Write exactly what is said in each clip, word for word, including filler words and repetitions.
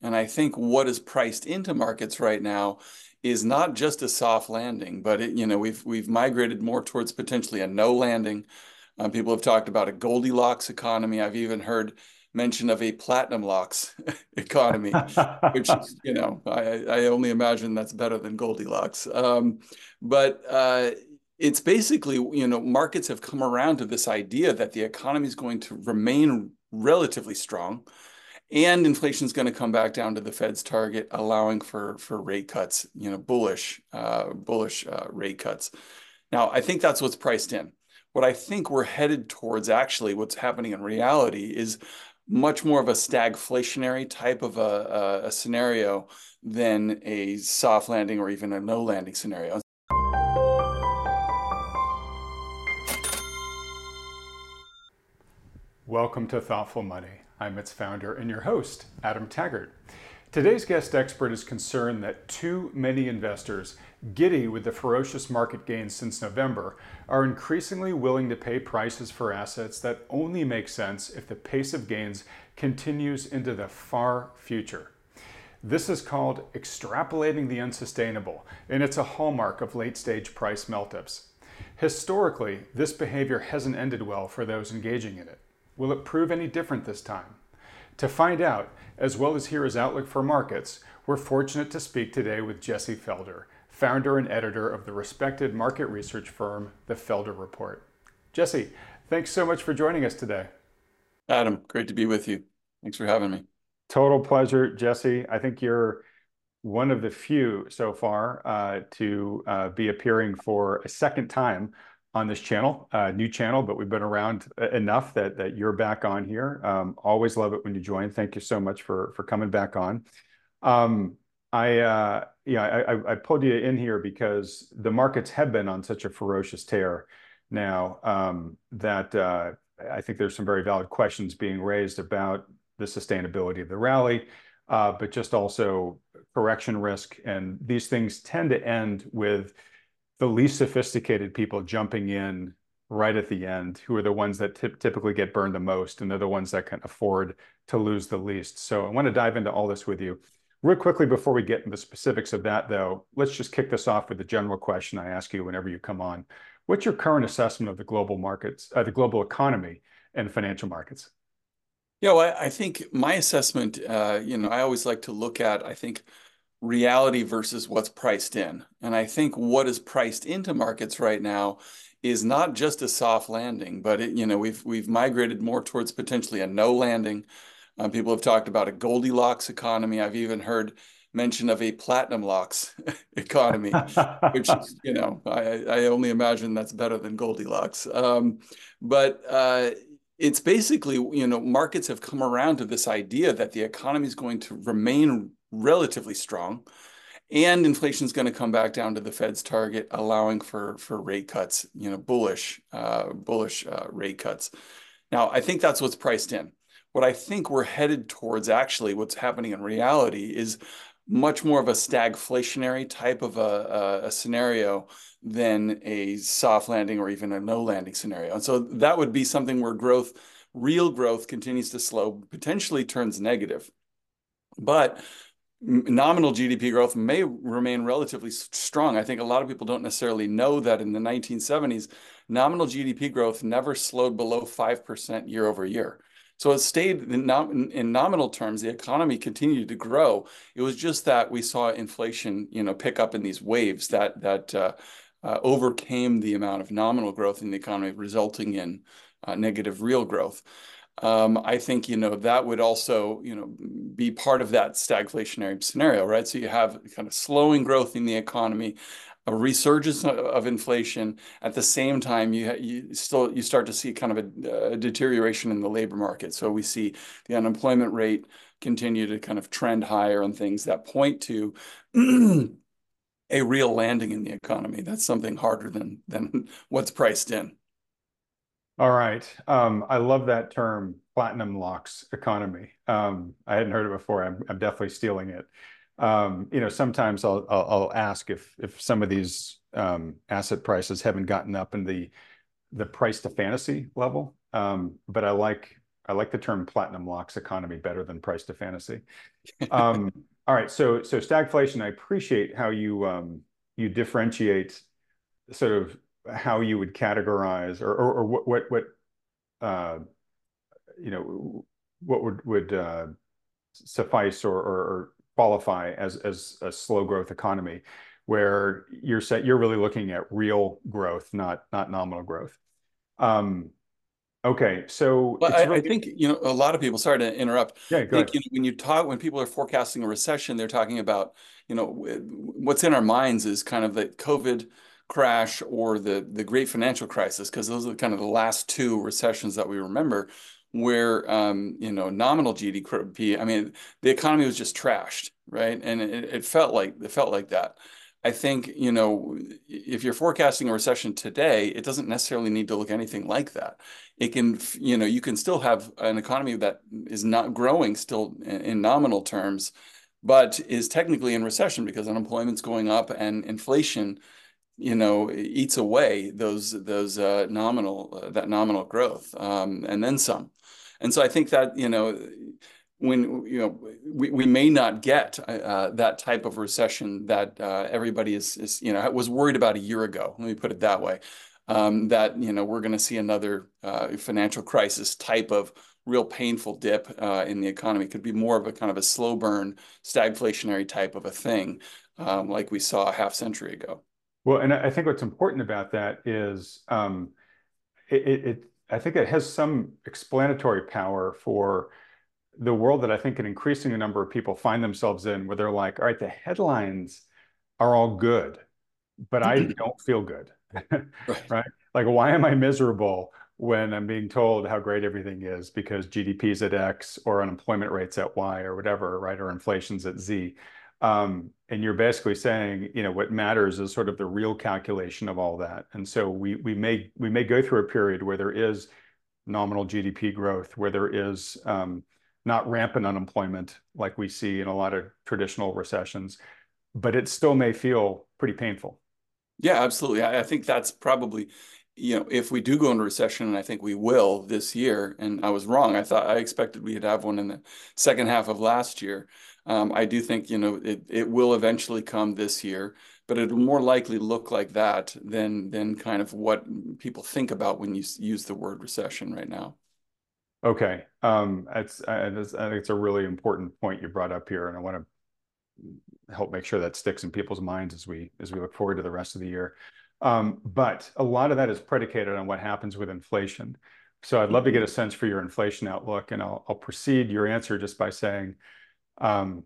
And I think what is priced into markets right now is not just a soft landing, but it, you know, we've we've migrated more towards potentially a no landing. Um, people have talked about a Goldilocks economy. I've even heard mention of a platinum locks economy, which is, you know, I, I only imagine that's better than Goldilocks. Um, but uh, it's basically, you know, markets have come around to this idea that the economy is going to remain relatively strong and inflation is going to come back down to the Fed's target, allowing for for rate cuts, you know, bullish, uh, bullish uh, rate cuts. Now, I think that's what's priced in. What I think we're headed towards, actually, what's happening in reality is much more of a stagflationary type of a, a, a scenario than a soft landing or even a no landing scenario. Welcome to Thoughtful Money. I'm its founder and your host, Adam Taggart. Today's guest expert is concerned that too many investors, giddy with the ferocious market gains since November, are increasingly willing to pay prices for assets that only make sense if the pace of gains continues into the far future. This is called extrapolating the unsustainable, and it's a hallmark of late-stage price melt-ups. Historically, this behavior hasn't ended well for those engaging in it. Will it prove any different this time? To find out, as well as hear his outlook for markets, we're fortunate to speak today with Jesse Felder, founder and editor of the respected market research firm, The Felder Report. Jesse, thanks so much for joining us today. Adam, great to be with you. Thanks for having me. Total pleasure, Jesse. I think you're one of the few so far uh, to uh, be appearing for a second time on this channel, uh, new channel, but we've been around enough that that you're back on here. Um, always love it when you join. Thank you so much for for coming back on. Um, I uh, yeah, I, I pulled you in here because the markets have been on such a ferocious tear now um, that uh, I think there's some very valid questions being raised about the sustainability of the rally, uh, but just also correction risk, and these things tend to end with the least sophisticated people jumping in right at the end, who are the ones that typically get burned the most, and they're the ones that can afford to lose the least. So I want to dive into all this with you. Real quickly, before we get into the specifics of that, though, let's just kick this off with the general question I ask you whenever you come on. What's your current assessment of the global markets, uh, the global economy and financial markets? Yeah, well, I think my assessment, uh, you know, I always like to look at, I think, reality versus what's priced in. And I think what is priced into markets right now is not just a soft landing, but it, you know, we've we've migrated more towards potentially a no landing. Um, people have talked about a Goldilocks economy. I've even heard mention of a platinum locks economy, which is, you know, I, I only imagine that's better than Goldilocks. Um, but uh, it's basically, you know, markets have come around to this idea that the economy is going to remain relatively strong, and inflation is going to come back down to the Fed's target, allowing for for rate cuts, you know, bullish, uh, bullish uh, rate cuts. Now, I think that's what's priced in. What I think we're headed towards, actually, what's happening in reality is much more of a stagflationary type of a, a, a scenario than a soft landing or even a no landing scenario. And so that would be something where growth, real growth, continues to slow, potentially turns negative. But nominal G D P growth may remain relatively strong. I think a lot of people don't necessarily know that in the nineteen seventies, nominal G D P growth never slowed below five percent year over year. So it stayed in, nom in nominal terms, the economy continued to grow. It was just that we saw inflation, you know, pick up in these waves that that uh, uh, overcame the amount of nominal growth in the economy, resulting in uh, negative real growth. Um, I think, you know, that would also, you know, be part of that stagflationary scenario, right? So you have kind of slowing growth in the economy, a resurgence of inflation. At the same time, you, you still you start to see kind of a, a deterioration in the labor market. So we see the unemployment rate continue to kind of trend higher, and things that point to a real landing in the economy. That's something harder than than what's priced in. All right. Um, I love that term, platinum locks economy. Um, I hadn't heard it before. I'm, I'm definitely stealing it. Um, you know, sometimes I'll, I'll, I'll ask if if some of these um, asset prices haven't gotten up in the the price to fantasy level. Um, but I like I like the term platinum locks economy better than price to fantasy. Um, all right, so so stagflation, I appreciate how you um, you differentiate sort of how you would categorize or or, or what what what uh, you know what would would uh, suffice or, or, or qualify as as a slow growth economy, where you're set you're really looking at real growth, not not nominal growth. Um, okay, so Well, it's I, I really think, you know, a lot of people, sorry to interrupt. yeah. I Go think, ahead. you know, when you talk, when people are forecasting a recession, they're talking about, you know, what's in our minds is kind of the COVID crash or the the great financial crisis, because those are kind of the last two recessions that we remember where, um, you know, nominal G D P, I mean, the economy was just trashed, right? And it, it felt like it felt like that. I think, you know, if you're forecasting a recession today, it doesn't necessarily need to look anything like that. It can, you know, you can still have an economy that is not growing still in, in nominal terms, but is technically in recession because unemployment's going up and inflation, you know, eats away those those uh, nominal uh, that nominal growth, um, and then some. And so I think that, you know, when, you know, we, we may not get uh, that type of recession that uh, everybody is, is, you know, was worried about a year ago. Let me put it that way. Um, that, you know, we're going to see another uh, financial crisis type of real painful dip uh, in the economy. It could be more of a kind of a slow burn, stagflationary type of a thing, um, like we saw a half century ago. Well, and I think what's important about that is um, it, it, it, I think it has some explanatory power for the world that I think an increasing number of people find themselves in, where they're like, all right, the headlines are all good, but I don't feel good, Right. right? Like, why am I miserable when I'm being told how great everything is because G D P is at X or unemployment rate's at Y or whatever, right? Or inflation's at Z. Um, and you're basically saying, you know, what matters is sort of the real calculation of all that. And so we we may we may go through a period where there is nominal G D P growth, where there is um, not rampant unemployment like we see in a lot of traditional recessions, but it still may feel pretty painful. Yeah, absolutely. I, I think that's probably, you know, if we do go into recession, and I think we will this year, and I was wrong. I thought I expected we'd have one in the second half of last year. Um, I do think, you know, it, it will eventually come this year, but it'll more likely look like that than than kind of what people think about when you use the word recession right now. Okay, um, that's, I, that's I think it's a really important point you brought up here, and I want to help make sure that sticks in people's minds as we as we look forward to the rest of the year. Um, but a lot of that is predicated on what happens with inflation. So I'd love to get a sense for your inflation outlook, and I'll, I'll precede your answer just by saying, um,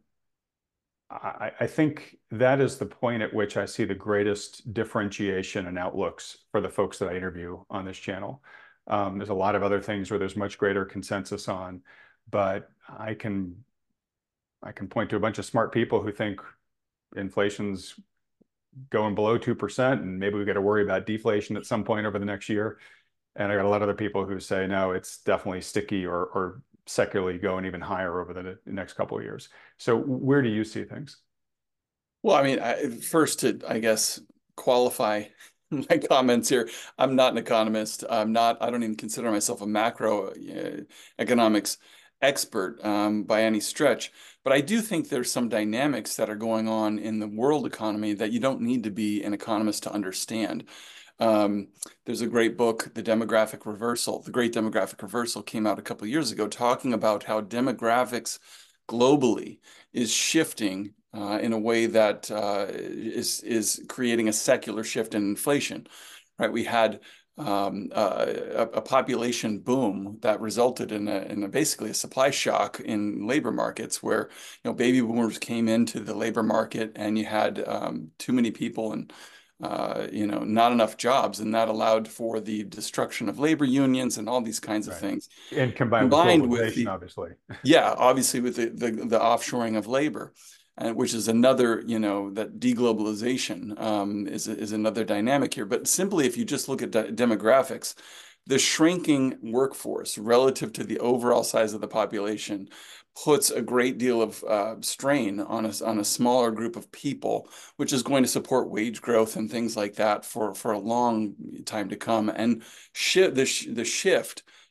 I, I think that is the point at which I see the greatest differentiation and outlooks for the folks that I interview on this channel. Um, there's a lot of other things where there's much greater consensus on, but I can I can point to a bunch of smart people who think inflation's going below two percent and maybe we got to worry about deflation at some point over the next year. And I got a lot of other people who say, no, it's definitely sticky or, or secularly going even higher over the next couple of years. So where do you see things? Well, I mean, I, first to, I guess, qualify my comments here, I'm not an economist. I'm not, I don't even consider myself a macro uh, economics expert um, by any stretch. But I do think there's some dynamics that are going on in the world economy that you don't need to be an economist to understand. Um, there's a great book, The Demographic Reversal. The Great Demographic Reversal came out a couple of years ago talking about how demographics globally is shifting uh, in a way that uh, is is creating a secular shift in inflation. Right? We had um, uh, a, a population boom that resulted in a, in a basically a supply shock in labor markets, where you know baby boomers came into the labor market, and you had um, too many people and uh, you know not enough jobs, and that allowed for the destruction of labor unions and all these kinds of Right. things, And combined with combined with globalization, the obviously. yeah, obviously with the, the, the offshoring of labor, and which is another, you know, that deglobalization um, is, is another dynamic here. But simply, if you just look at de demographics, the shrinking workforce relative to the overall size of the population puts a great deal of uh, strain on a, on a smaller group of people, which is going to support wage growth and things like that for, for a long time to come. And shi the, sh the shift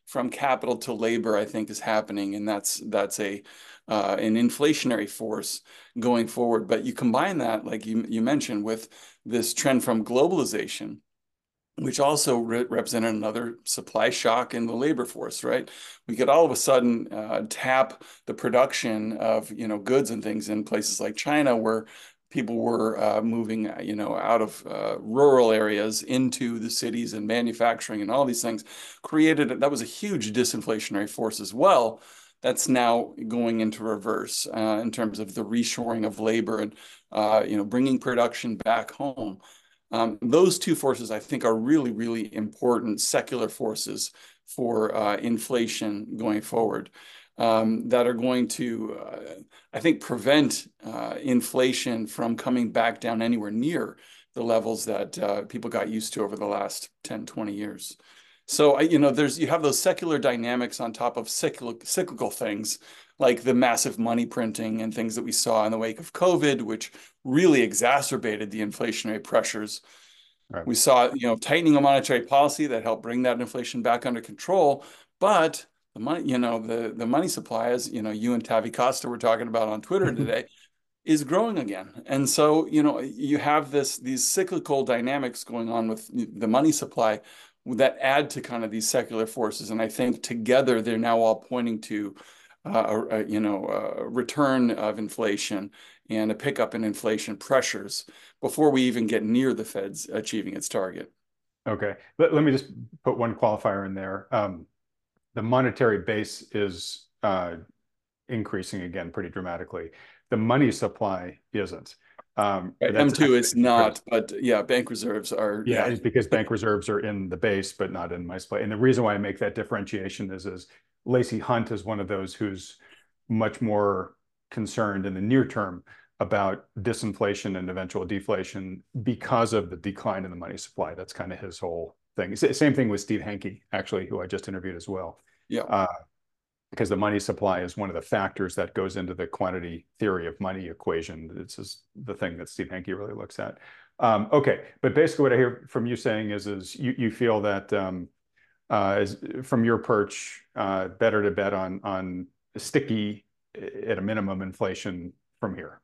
from capital to labor, I think, is happening, and that's that's a uh, an inflationary force going forward. But you combine that, like you you mentioned, with this trend from globalization, which also re represented another supply shock in the labor force, right? We could all of a sudden uh, tap the production of, you know, goods and things in places like China, where people were uh, moving, you know, out of uh, rural areas into the cities, and manufacturing and all these things created, that was a huge disinflationary force as well. That's now going into reverse uh, in terms of the reshoring of labor and, uh, you know, bringing production back home. Um, those two forces, I think, are really, really important secular forces for uh, inflation going forward, um, that are going to, uh, I think, prevent uh, inflation from coming back down anywhere near the levels that uh, people got used to over the last ten, twenty years. So, you know, there's you have those secular dynamics on top of cyclical, cyclical things like the massive money printing and things that we saw in the wake of COVID, which really exacerbated the inflationary pressures. Right. We saw, you know, tightening of monetary policy that helped bring that inflation back under control. But the money, you know, the, the money supply, as, you know, you and Tavi Costa were talking about on Twitter today, is growing again. And so, you know, you have this these cyclical dynamics going on with the money supply that add to kind of these secular forces. And I think together they're now all pointing to, uh, a, a, you know, a return of inflation and a pickup in inflation pressures before we even get near the Fed's achieving its target. Okay. Let, let me just put one qualifier in there. Um, the monetary base is uh, increasing again pretty dramatically. The money supply isn't. Um, Right. that's M two actually is because, not, but yeah, bank reserves are, yeah, yeah. it's because bank reserves are in the base, but not in money supply. And the reason why I make that differentiation is, is Lacey Hunt is one of those who's much more concerned in the near term about disinflation and eventual deflation because of the decline in the money supply. That's kind of his whole thing. Same thing with Steve Hanke, actually, who I just interviewed as well. Yeah. Uh, because the money supply is one of the factors that goes into the quantity theory of money equation. This is the thing that Steve Hanke really looks at. Um, okay, but basically what I hear from you saying is, is you, you feel that um, uh, is, from your perch, uh, better to bet on on sticky, at a minimum, inflation from here.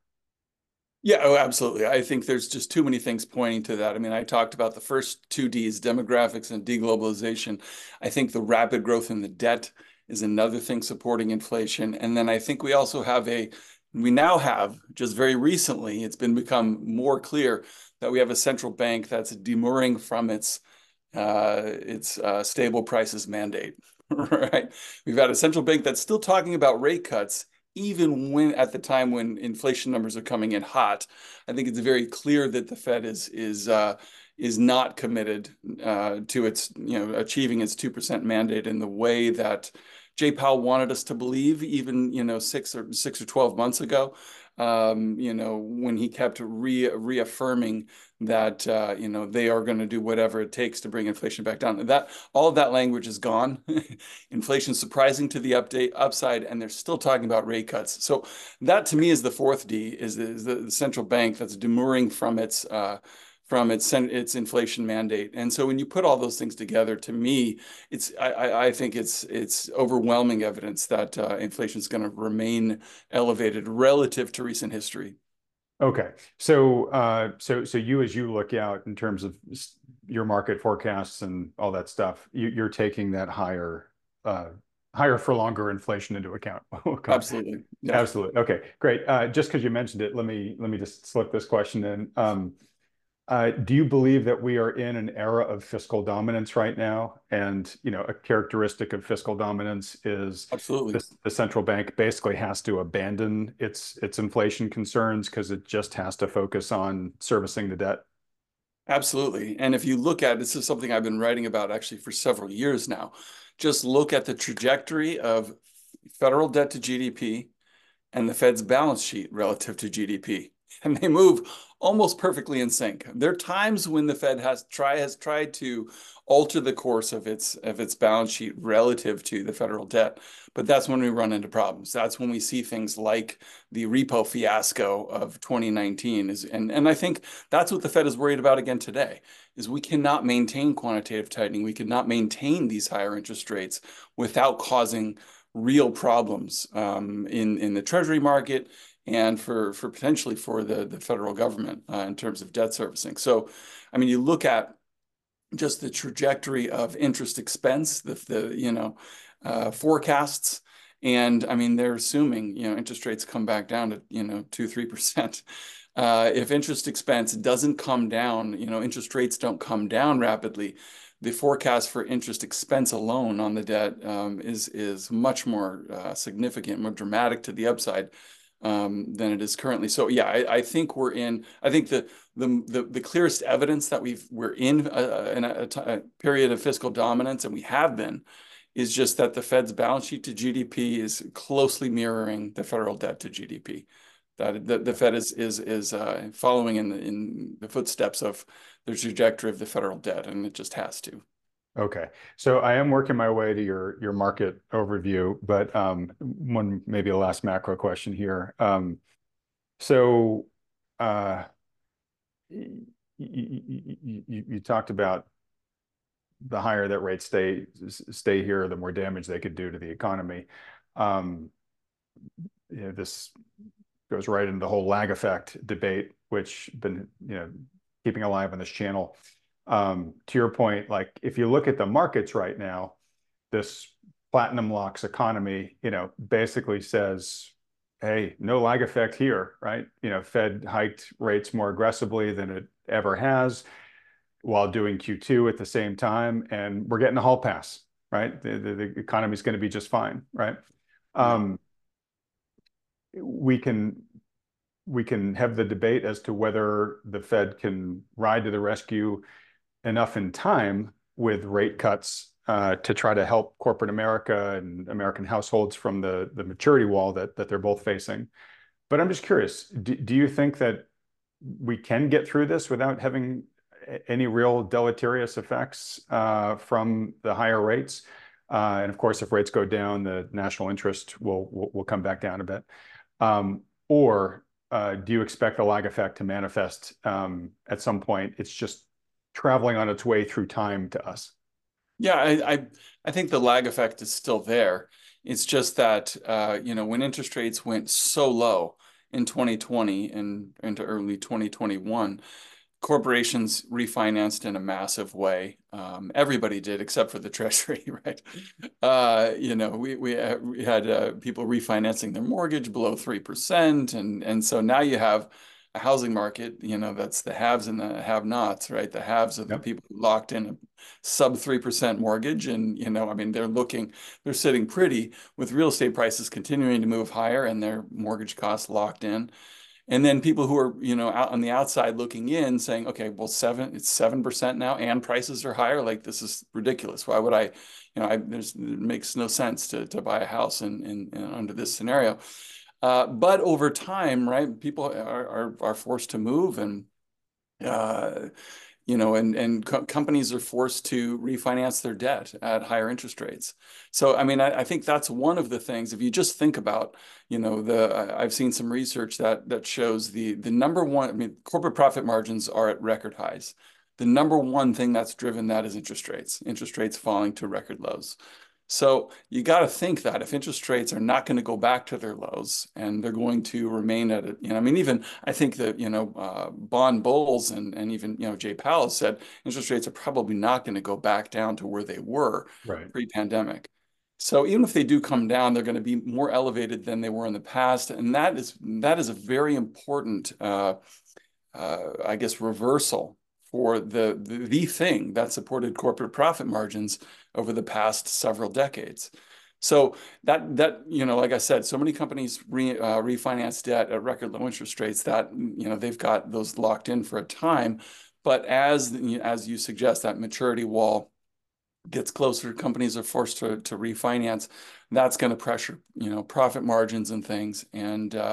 Yeah, oh, absolutely. I think there's just too many things pointing to that. I mean, I talked about the first two Ds, demographics and deglobalization. I think the rapid growth in the debt is another thing supporting inflation. And then I think we also have a, we now have, just very recently, it's been become more clear that we have a central bank that's demurring from its uh, its uh, stable prices mandate, right? We've had a central bank that's still talking about rate cuts, even when at the time when inflation numbers are coming in hot. I think it's very clear that the Fed is is uh, is not committed uh, to its, you know, achieving its two percent mandate in the way that Jay Powell wanted us to believe, even, you know, six or six or twelve months ago. Um, you know, when he kept re reaffirming that, uh, you know, they are going to do whatever it takes to bring inflation back down. That all of that language is gone. Inflation surprising to the update upside, and they're still talking about rate cuts. So that to me is the fourth D, is the, is the central bank that's demurring from its uh, from its its inflation mandate. And so when you put all those things together, to me, it's I, I think it's it's overwhelming evidence that uh, inflation is going to remain elevated relative to recent history. Okay, so uh, so so you, as you look out in terms of your market forecasts and all that stuff, you, you're taking that higher uh, higher for longer inflation into account. Okay. Absolutely. Yeah. Absolutely. Okay, great. Uh, just because you mentioned it, let me let me just slip this question in. Um, uh, do you believe that we are in an era of fiscal dominance right now? And, you know, a characteristic of fiscal dominance is Absolutely. this, the central bank basically has to abandon its its inflation concerns because it just has to focus on servicing the debt. Absolutely. And if you look at, this is something I've been writing about actually for several years now. Just look at the trajectory of federal debt to G D P and the Fed's balance sheet relative to G D P. and they move almost perfectly in sync. There are times when the Fed has try has tried to alter the course of its of its balance sheet relative to the federal debt, but that's when we run into problems. That's when we see things like the repo fiasco of twenty nineteen is, and and I think that's what the Fed is worried about again today, is we cannot maintain quantitative tightening. We cannot maintain these higher interest rates without causing real problems um, in in the Treasury market and for for potentially for the the federal government uh, in terms of debt servicing. So, I mean, you look at just the trajectory of interest expense, the the you know uh, forecasts, and I mean they're assuming you know interest rates come back down to you know two three percent. Uh, if interest expense doesn't come down, you know interest rates don't come down rapidly, the forecast for interest expense alone on the debt um, is is much more uh, significant, more dramatic to the upside um, than it is currently. So yeah, I, I think we're in. I think the the the, the clearest evidence that we've we're in a, in a, a period of fiscal dominance, and we have been, is just that the Fed's balance sheet to G D P is closely mirroring the federal debt to G D P. That the, the Fed is is is uh, following in the in the footsteps of the trajectory of the federal debt, and it just has to. Okay, so I am working my way to your your market overview, but um, one maybe a last macro question here. Um, so uh, you, you, you, you talked about the higher that rates stay stay here, the more damage they could do to the economy. Um, you know, this goes right into the whole lag effect debate, which been you know keeping alive on this channel. Um, to your point, like if you look at the markets right now, this platinum locks economy, you know, basically says, hey, no lag effect here, right? You know, Fed hiked rates more aggressively than it ever has while doing Q two at the same time, and we're getting a hall pass, right? The, the, the economy is going to be just fine, right? Yeah. Um, we can we can have the debate as to whether the Fed can ride to the rescue enough in time with rate cuts uh, to try to help corporate America and American households from the, the maturity wall that, that they're both facing. But I'm just curious, do, do you think that we can get through this without having any real deleterious effects uh, from the higher rates? Uh, and of course, if rates go down, the national interest will, will, will come back down a bit. Um, or uh, do you expect the lag effect to manifest um, at some point? It's just traveling on its way through time to us. Yeah, I, I I think the lag effect is still there. It's just that uh, you know, when interest rates went so low in twenty twenty and into early twenty twenty-one, corporations refinanced in a massive way. Um, everybody did except for the Treasury, right? Uh, you know, we we, uh, we had uh, people refinancing their mortgage below three percent, and and so now you have a housing market, you know, that's the haves and the have-nots, right? The haves are the Yep. people who locked in a sub three percent mortgage, and you know, I mean, they're looking, they're sitting pretty with real estate prices continuing to move higher and their mortgage costs locked in. And then people who are, you know, out on the outside looking in saying, okay, well, seven, it's seven percent now and prices are higher. Like, this is ridiculous. Why would I, you know, I, there's, it makes no sense to, to buy a house in, in, in under this scenario. Uh, but over time, right, people are, are, are forced to move, and, uh, you know, and and co companies are forced to refinance their debt at higher interest rates. So, I mean, I, I think that's one of the things. If you just think about, you know, the I've seen some research that that shows the the number one. I mean, corporate profit margins are at record highs. The number one thing that's driven that is interest rates. Interest rates falling to record lows. So you got to think that if interest rates are not going to go back to their lows and they're going to remain at it, you know, I mean, even I think that, you know, uh, bond bulls and, and even, you know, Jay Powell said interest rates are probably not going to go back down to where they were Right. pre-pandemic. So even if they do come down, they're going to be more elevated than they were in the past. And that is that is a very important, uh, uh, I guess, reversal for the, the the thing that supported corporate profit margins over the past several decades. So that that you know, like I said, so many companies re, uh, refinance debt at record low interest rates that you know they've got those locked in for a time. But as as you suggest, that maturity wall gets closer, companies are forced to, to refinance. That's going to pressure, you know, profit margins and things. And uh,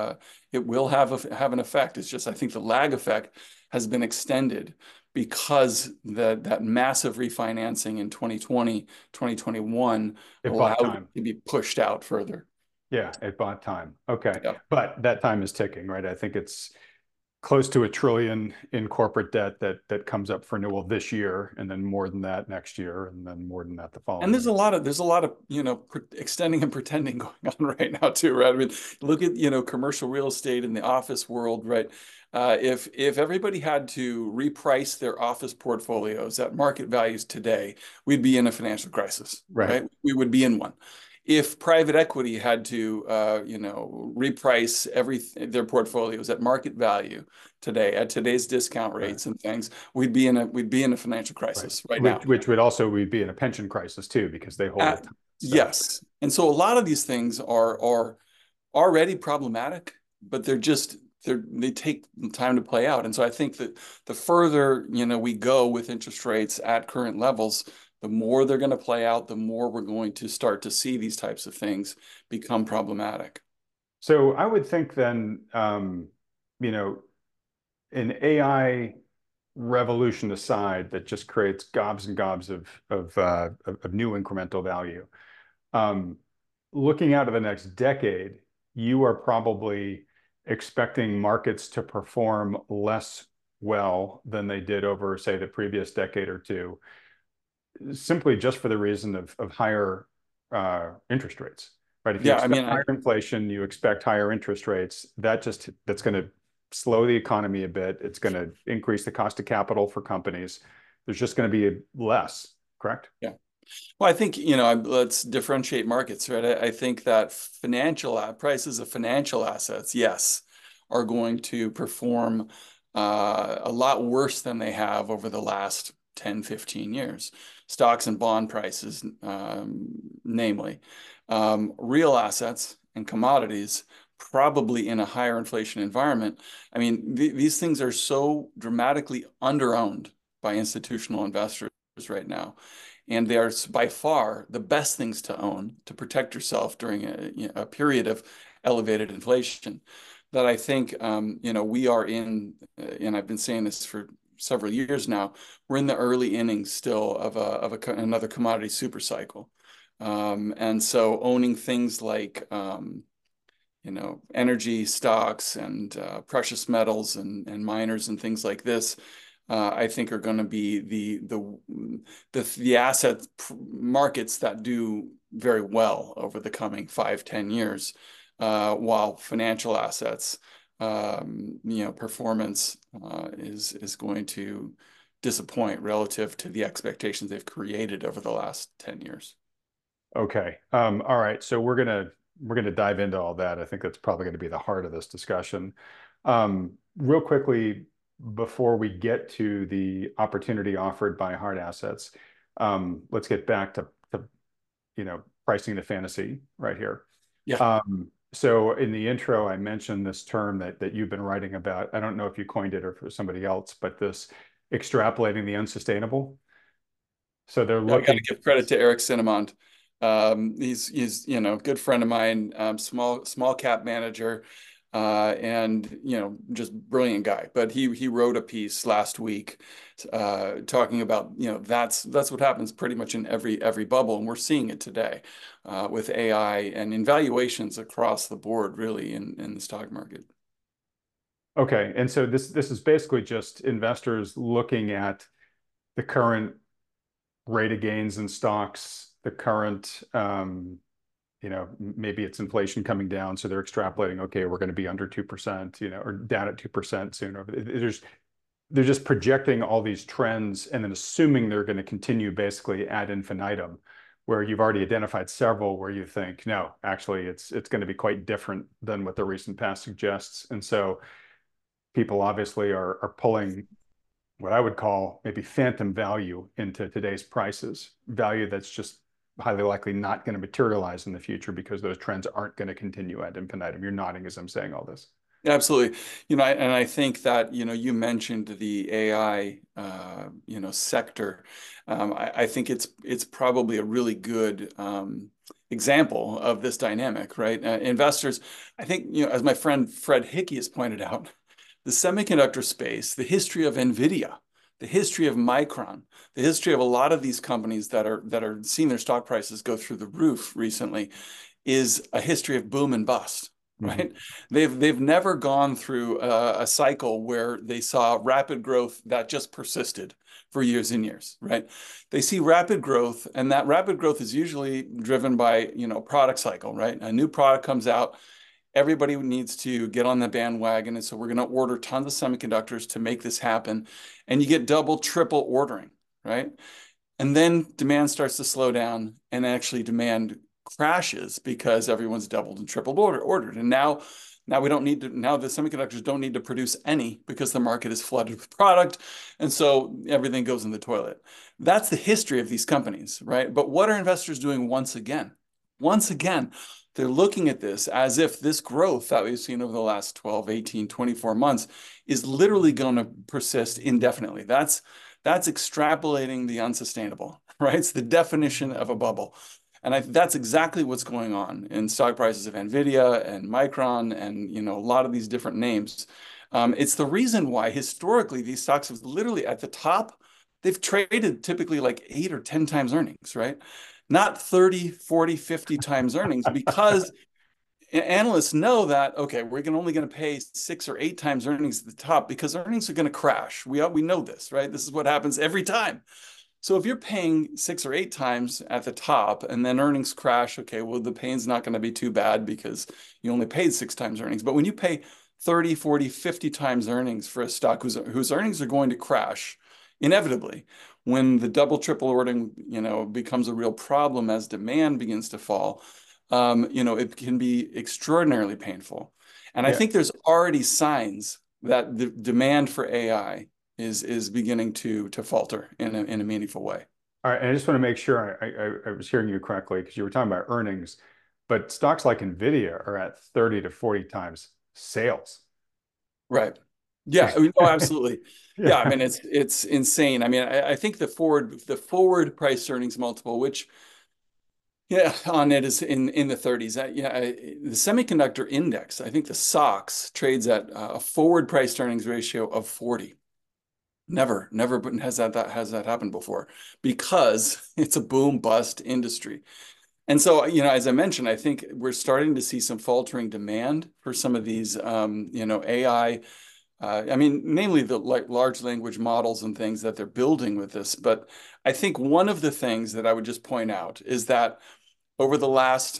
it will have a, have an effect. It's just I think the lag effect has been extended because the, that massive refinancing in twenty twenty, twenty twenty-one It bought allowed it time. to be pushed out further. Yeah, it bought time. Okay. Yeah. But that time is ticking, right? I think it's close to a trillion in corporate debt that that comes up for renewal this year, and then more than that next year, and then more than that the And following there's a year. lot of there's a lot of you know extending and pretending going on right now too, right? I mean, look at you know commercial real estate in the office world, right? Uh, if if everybody had to reprice their office portfolios at market values today, we'd be in a financial crisis, Right. right? We would be in one. If private equity had to, uh, you know, reprice every their portfolios at market value today, at today's discount Right. rates and things, we'd be in a we'd be in a financial Right. crisis right now. Which which would also we'd be in a pension crisis too, because they hold Uh, the time stuff. yes. And so a lot of these things are are already problematic, but they're just they're they take time to play out. And so I think that the further, you know, we go with interest rates at current levels, the more they're going to play out, the more we're going to start to see these types of things become problematic. So I would think then, um, you know, an A I revolution aside that just creates gobs and gobs of of uh, of, of new incremental value. Um, looking out of the next decade, you are probably expecting markets to perform less well than they did over, say, the previous decade or two, simply just for the reason of, of higher uh, interest rates, right? If you Yeah, I expect mean, I higher inflation, you expect higher interest rates, that just that's going to slow the economy a bit. It's going to increase the cost of capital for companies. There's just going to be less, correct? yeah. Well, I think, you know, let's differentiate markets, right? I, I think that financial prices of financial assets, yes, are going to perform uh, a lot worse than they have over the last ten, fifteen years. Stocks and bond prices, um, namely. Um, real assets and commodities, probably in a higher inflation environment. I mean, th these things are so dramatically underowned by institutional investors right now. And they are by far the best things to own to protect yourself during a, you know, a period of elevated inflation. That I think, um, you know, we are in, uh, and I've been saying this for several years now, we're in the early innings still of a, of a, another commodity super cycle. Um, and so owning things like, um, you know, energy stocks and uh, precious metals and, and miners and things like this, uh, I think are going to be the the the the asset markets that do very well over the coming five, ten years, uh, while financial assets, um, you know, performance uh, is is going to disappoint relative to the expectations they've created over the last ten years. Okay. Um, all right. So we're gonna we're gonna dive into all that. I think that's probably going to be the heart of this discussion. Um, real quickly, before we get to the opportunity offered by hard assets, um, let's get back to, to you know pricing the fantasy right here. Yeah. Um, so in the intro, I mentioned this term that that you've been writing about. I don't know if you coined it or for somebody else, but this extrapolating the unsustainable. So they're I got to looking. give credit to Eric Cinnamond. Um, he's he's you know good friend of mine, um, small small cap manager, uh, and you know just brilliant guy. But he he wrote a piece last week, uh, talking about you know that's that's what happens pretty much in every every bubble, and we're seeing it today uh, with A I and in valuations across the board, really in in the stock market. Okay, and so this this is basically just investors looking at the current rate of gains in stocks, the current, um, you know, maybe it's inflation coming down, so they're extrapolating, okay, we're going to be under two percent, you know, or down at two percent soon. There's they're just projecting all these trends and then assuming they're going to continue basically ad infinitum, where you've already identified several where you think, no, actually, it's it's going to be quite different than what the recent past suggests. And so people obviously are are pulling what I would call maybe phantom value into today's prices, value that's just highly likely not going to materialize in the future because those trends aren't going to continue ad infinitum. You're nodding as I'm saying all this. Absolutely. You know, I, and I think that, you know, you mentioned the A I, uh, you know, sector. Um, I, I think it's it's probably a really good um, example of this dynamic, right? Uh, investors, I think, you know, as my friend Fred Hickey has pointed out, the semiconductor space, the history of NVIDIA, the history of Micron, the history of a lot of these companies that are that are seeing their stock prices go through the roof recently is a history of boom and bust, Mhm. right? They've they've never gone through a, a cycle where they saw rapid growth that just persisted for years and years, right? They see rapid growth, and that rapid growth is usually driven by, you know, product cycle, right? A new product comes out, everybody needs to get on the bandwagon, and so we're going to order tons of semiconductors to make this happen, and you get double, triple ordering, right? And then demand starts to slow down, and actually demand crashes because everyone's doubled and tripled order, ordered. And now, now we don't need to, now the semiconductors don't need to produce any because the market is flooded with product. And so everything goes in the toilet. That's the history of these companies, right? But what are investors doing once again? Once again, they're looking at this as if this growth that we've seen over the last twelve, eighteen, twenty-four months is literally going to persist indefinitely. That's that's extrapolating the unsustainable, right? It's the definition of a bubble. And I, that's exactly what's going on in stock prices of NVIDIA and Micron and, you know, a lot of these different names. Um, it's the reason why historically these stocks have literally at the top, they've traded typically like eight or ten times earnings, right? Not thirty, forty, fifty times earnings because analysts know that, okay, we're gonna, only going to pay six or eight times earnings at the top because earnings are going to crash. We, we know this, right? This is what happens every time. So if you're paying six or eight times at the top and then earnings crash, okay, well, the pain's not going to be too bad because you only paid six times earnings. But when you pay thirty, forty, fifty times earnings for a stock whose, whose earnings are going to crash inevitably, when the double, triple ordering, you know, becomes a real problem as demand begins to fall, um, you know, it can be extraordinarily painful. And I Yeah. think there's already signs that the demand for A I is is beginning to to falter in a in a meaningful way. All right. And I just want to make sure I, I, I was hearing you correctly because you were talking about earnings, but stocks like NVIDIA are at thirty to forty times sales. Right. Yeah. I mean, no, absolutely. Yeah. I Yeah. mean, it's it's insane. I mean, I, I think the forward the forward price earnings multiple, which yeah, on it is in in the thirties. Uh, yeah, I, the semiconductor index, I think the SOX trades at uh, a forward price earnings ratio of forty. Never, never has that, that has that happened before because it's a boom bust industry. And so, you know, as I mentioned, I think we're starting to see some faltering demand for some of these, um, you know, A I. Uh, I mean, namely the like large language models and things that they're building with this. But I think one of the things that I would just point out is that over the last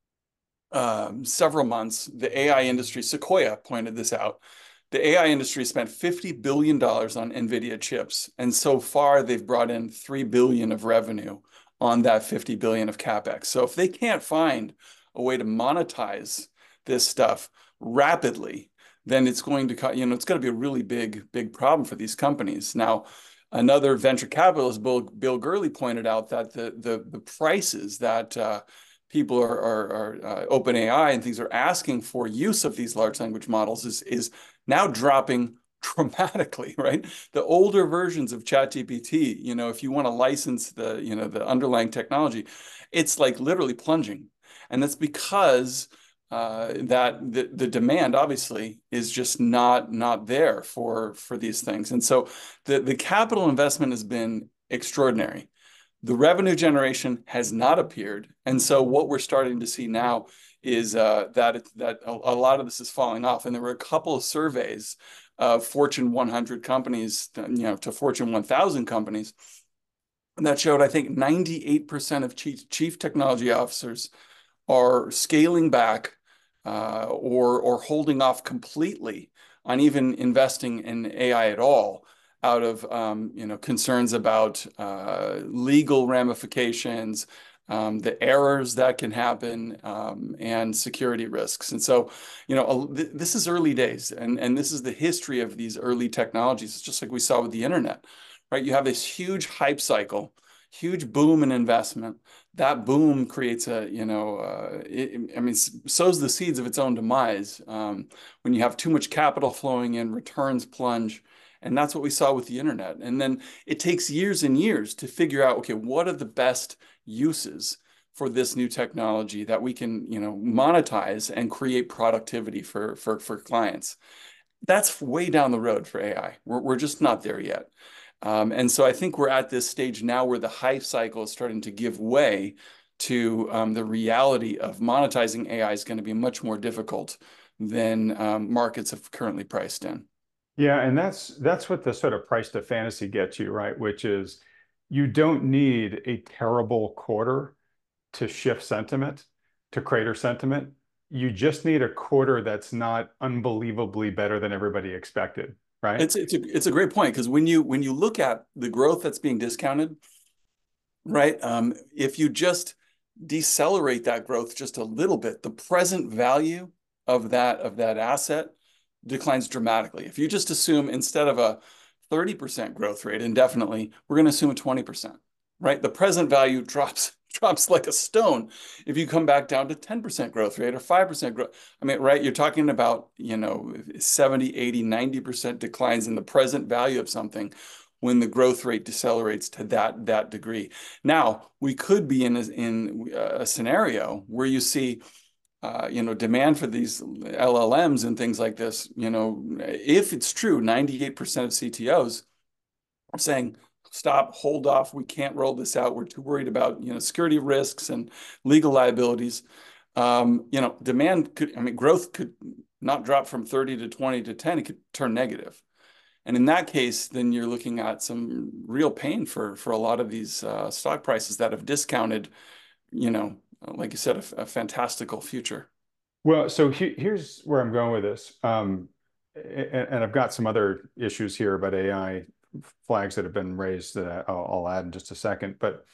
um, several months, the A I industry, Sequoia pointed this out. The A I industry spent fifty billion dollars on NVIDIA chips, and so far they've brought in three billion dollars of revenue on that fifty billion dollars of CapEx. So if they can't find a way to monetize this stuff rapidly, then it's going to, you know, it's going to be a really big, big problem for these companies. Now, another venture capitalist, Bill, Bill Gurley, pointed out that the the, the prices that uh, people are, are, are uh, OpenAI and things are asking for use of these large language models is is now dropping dramatically, right? The older versions of ChatGPT, you know, if you want to license the, you know, the underlying technology, it's like literally plunging. And that's because uh, that the, the demand obviously is just not not there for for these things. And so the, the capital investment has been extraordinary. The revenue generation has not appeared. And so what we're starting to see now is uh, that it, that a, a lot of this is falling off. And there were a couple of surveys of Fortune one hundred companies, you know, to Fortune one thousand companies that showed, I think, ninety-eight percent of chief, chief technology officers are scaling back uh, or or holding off completely on even investing in A I at all out of um, you know concerns about uh, legal ramifications, um, the errors that can happen, um, and security risks. And so, you know, th this is early days, and and this is the history of these early technologies. It's just like we saw with the internet, right? You have this huge hype cycle, huge boom in investment. That boom creates a, you know, uh, it, I mean, sows the seeds of its own demise. Um, when you have too much capital flowing in, returns plunge. And that's what we saw with the internet. And then it takes years and years to figure out, okay, what are the best uses for this new technology that we can, you know, monetize and create productivity for for for clients. That's way down the road for A I. We're we're just not there yet. Um, and so I think we're at this stage now where the hype cycle is starting to give way to um, the reality of monetizing A I is going to be much more difficult than um, markets have currently priced in. Yeah, and that's that's what the sort of price to fantasy gets you, right? Which is you don't need a terrible quarter to shift sentiment, to crater sentiment. You just need a quarter that's not unbelievably better than everybody expected, right? It's it's a it's a great point because when you when you look at the growth that's being discounted, right? Um, if you just decelerate that growth just a little bit, the present value of that of that asset declines dramatically. If you just assume instead of a thirty percent growth rate indefinitely, we're going to assume a twenty percent, right? The present value drops drops like a stone if you come back down to ten percent growth rate or five percent growth. I mean, right, you're talking about, you know, seventy, eighty, ninety percent declines in the present value of something when the growth rate decelerates to that that degree. Now, we could be in a, in a scenario where you see uh, you know, demand for these L L Ms and things like this, you know, if it's true, ninety-eight percent of C T Os are saying, stop, hold off, we can't roll this out. We're too worried about, you know, security risks and legal liabilities. Um, you know, demand could, I mean, growth could not drop from thirty to twenty to ten, it could turn negative. And in that case, then you're looking at some real pain for for a lot of these uh, stock prices that have discounted, you know, like you said, a, a fantastical future. Well, so he, here's where I'm going with this. Um, and, and I've got some other issues here about A I flags that have been raised that I'll, I'll add in just a second. But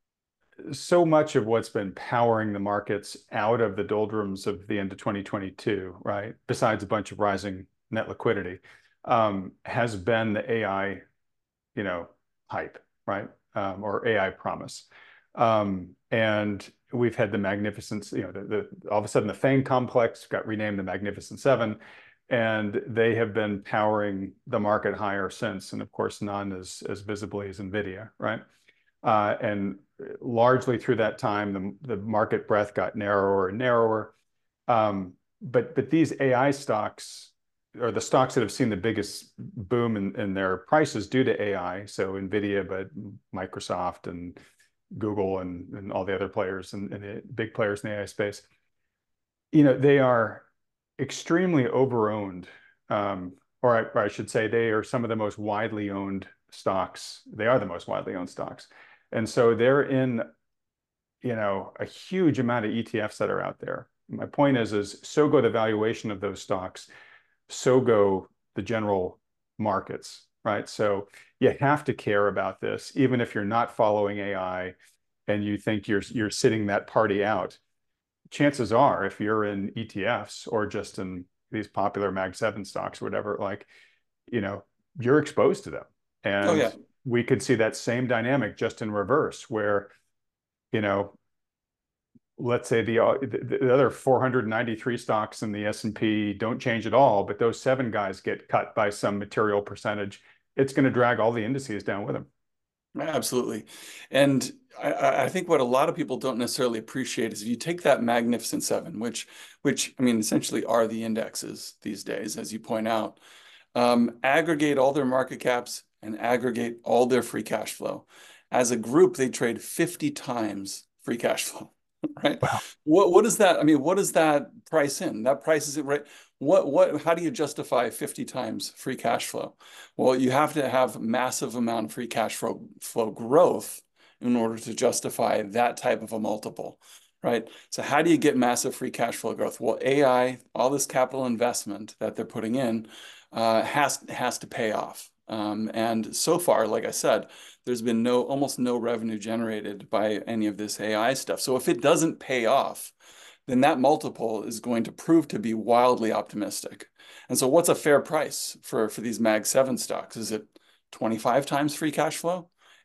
so much of what's been powering the markets out of the doldrums of the end of twenty twenty-two, right, besides a bunch of rising net liquidity, um, has been the A I, you know, hype, right, um, or A I promise. Um, and we've had the Magnificent, you know, the, the, all of a sudden the FANG complex got renamed the Magnificent Seven, and they have been powering the market higher since. And of course, none as, as visibly as NVIDIA, right? Uh, and largely through that time, the, the market breadth got narrower and narrower. Um, but but these A I stocks are the stocks that have seen the biggest boom in, in their prices due to A I. So NVIDIA, but Microsoft and Google and, and all the other players and, and the big players in the A I space. You know, they are extremely overowned, um, or I, or I should say they are some of the most widely owned stocks. They are the most widely owned stocks. And so they're in, you know, a huge amount of E T Fs that are out there. My point is, is so go the valuation of those stocks, so go the general markets, right? So you have to care about this, even if you're not following A I and you think you're you're sitting that party out. Chances are, if you're in E T Fs or just in these popular Mag seven stocks or whatever, like, you know, you're exposed to them. Oh And yeah. we could see that same dynamic just in reverse, where, you know, let's say the, the other four hundred ninety-three stocks in the S and P don't change at all, but those seven guys get cut by some material percentage, it's going to drag all the indices down with them. Absolutely. And I, I think what a lot of people don't necessarily appreciate is if you take that Magnificent Seven, which, which I mean, essentially are the indexes these days, as you point out, um, aggregate all their market caps and aggregate all their free cash flow. As a group, they trade fifty times free cash flow, right? Wow. What what is that? I mean, what does that price in? That prices it right. What what how do you justify fifty times free cash flow? Well, you have to have massive amount of free cash flow flow growth in order to justify that type of a multiple, right? So how do you get massive free cash flow growth? Well, A I, all this capital investment that they're putting in, uh, has has to pay off. Um, and so far, like I said, there's been no almost no revenue generated by any of this A I stuff. So if it doesn't pay off, then that multiple is going to prove to be wildly optimistic. And so what's a fair price for, for these Mag seven stocks? Is it twenty-five times free cash flow?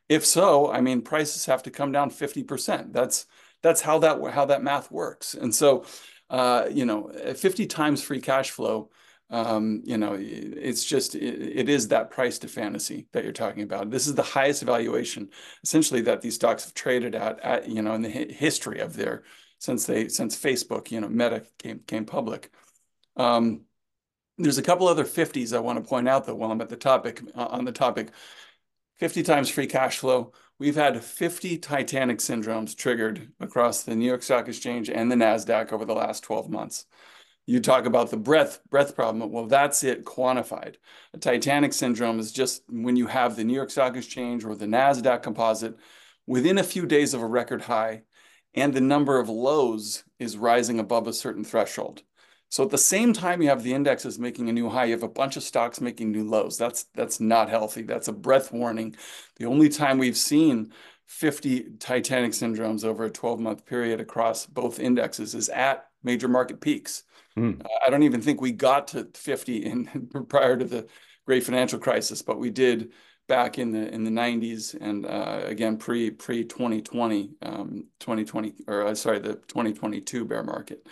If so, I mean, prices have to come down fifty percent. That's that's how that how that math works. And so, uh, you know, fifty times free cash flow, um, you know, it's just it, it is that price to fantasy that you're talking about. This is the highest valuation essentially that these stocks have traded at, at you know, in the history of their since they since Facebook, you know, Meta came came public. Um, there's a couple other fifties I want to point out though while I'm at the topic uh, on the topic. fifty times free cash flow. We've had fifty Titanic syndromes triggered across the New York Stock Exchange and the NASDAQ over the last twelve months. You talk about the breadth breadth problem. Well, that's it quantified. A Titanic syndrome is just when you have the New York Stock Exchange or the NASDAQ composite within a few days of a record high, and the number of lows is rising above a certain threshold. So at the same time you have the indexes making a new high, you have a bunch of stocks making new lows. That's that's not healthy. That's a breath warning. The only time we've seen fifty Titanic syndromes over a twelve-month period across both indexes is at major market peaks. Mm. I don't even think we got to fifty in prior to the great financial crisis, but we did back in the in the nineties and uh, again pre pre twenty twenty um, twenty twenty or uh, sorry the twenty twenty-two bear market.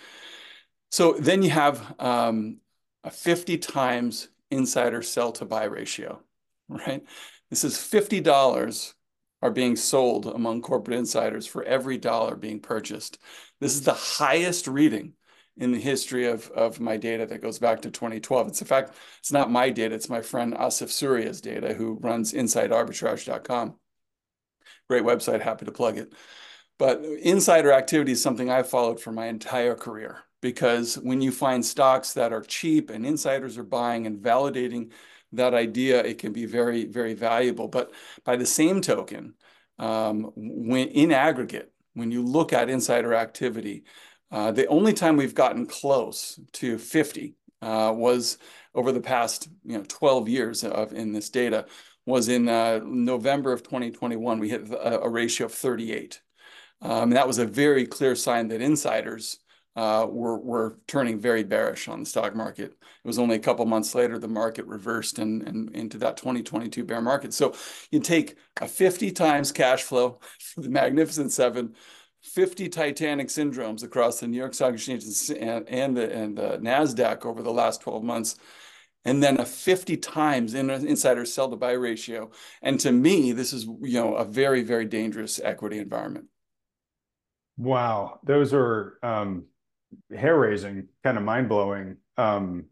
So then you have um, a fifty times insider sell to buy ratio, right? This is fifty dollars are being sold among corporate insiders for every dollar being purchased. This is the highest reading in the history of, of my data that goes back to twenty twelve. It's in fact, it's not my data, it's my friend Asif Surya's data who runs inside arbitrage dot com. Great website, happy to plug it. But insider activity is something I've followed for my entire career because when you find stocks that are cheap and insiders are buying and validating that idea, it can be very, very valuable. But by the same token, um, when in aggregate, when you look at insider activity, uh, the only time we've gotten close to fifty uh, was over the past you know twelve years of in this data was in uh, November of twenty twenty-one. We hit a, a ratio of thirty-eight. Um, and that was a very clear sign that insiders uh, were, were turning very bearish on the stock market. It was only a couple months later the market reversed and, and into that twenty twenty-two bear market. So you take a fifty times cash flow for the Magnificent Seven, fifty Titanic syndromes across the New York Stock Exchange and, and, the, and the NASDAQ over the last twelve months, and then a fifty times in insider sell to buy ratio. And to me, this is you know a very, very dangerous equity environment. Wow, those are um, hair-raising, kind of mind-blowing. Um,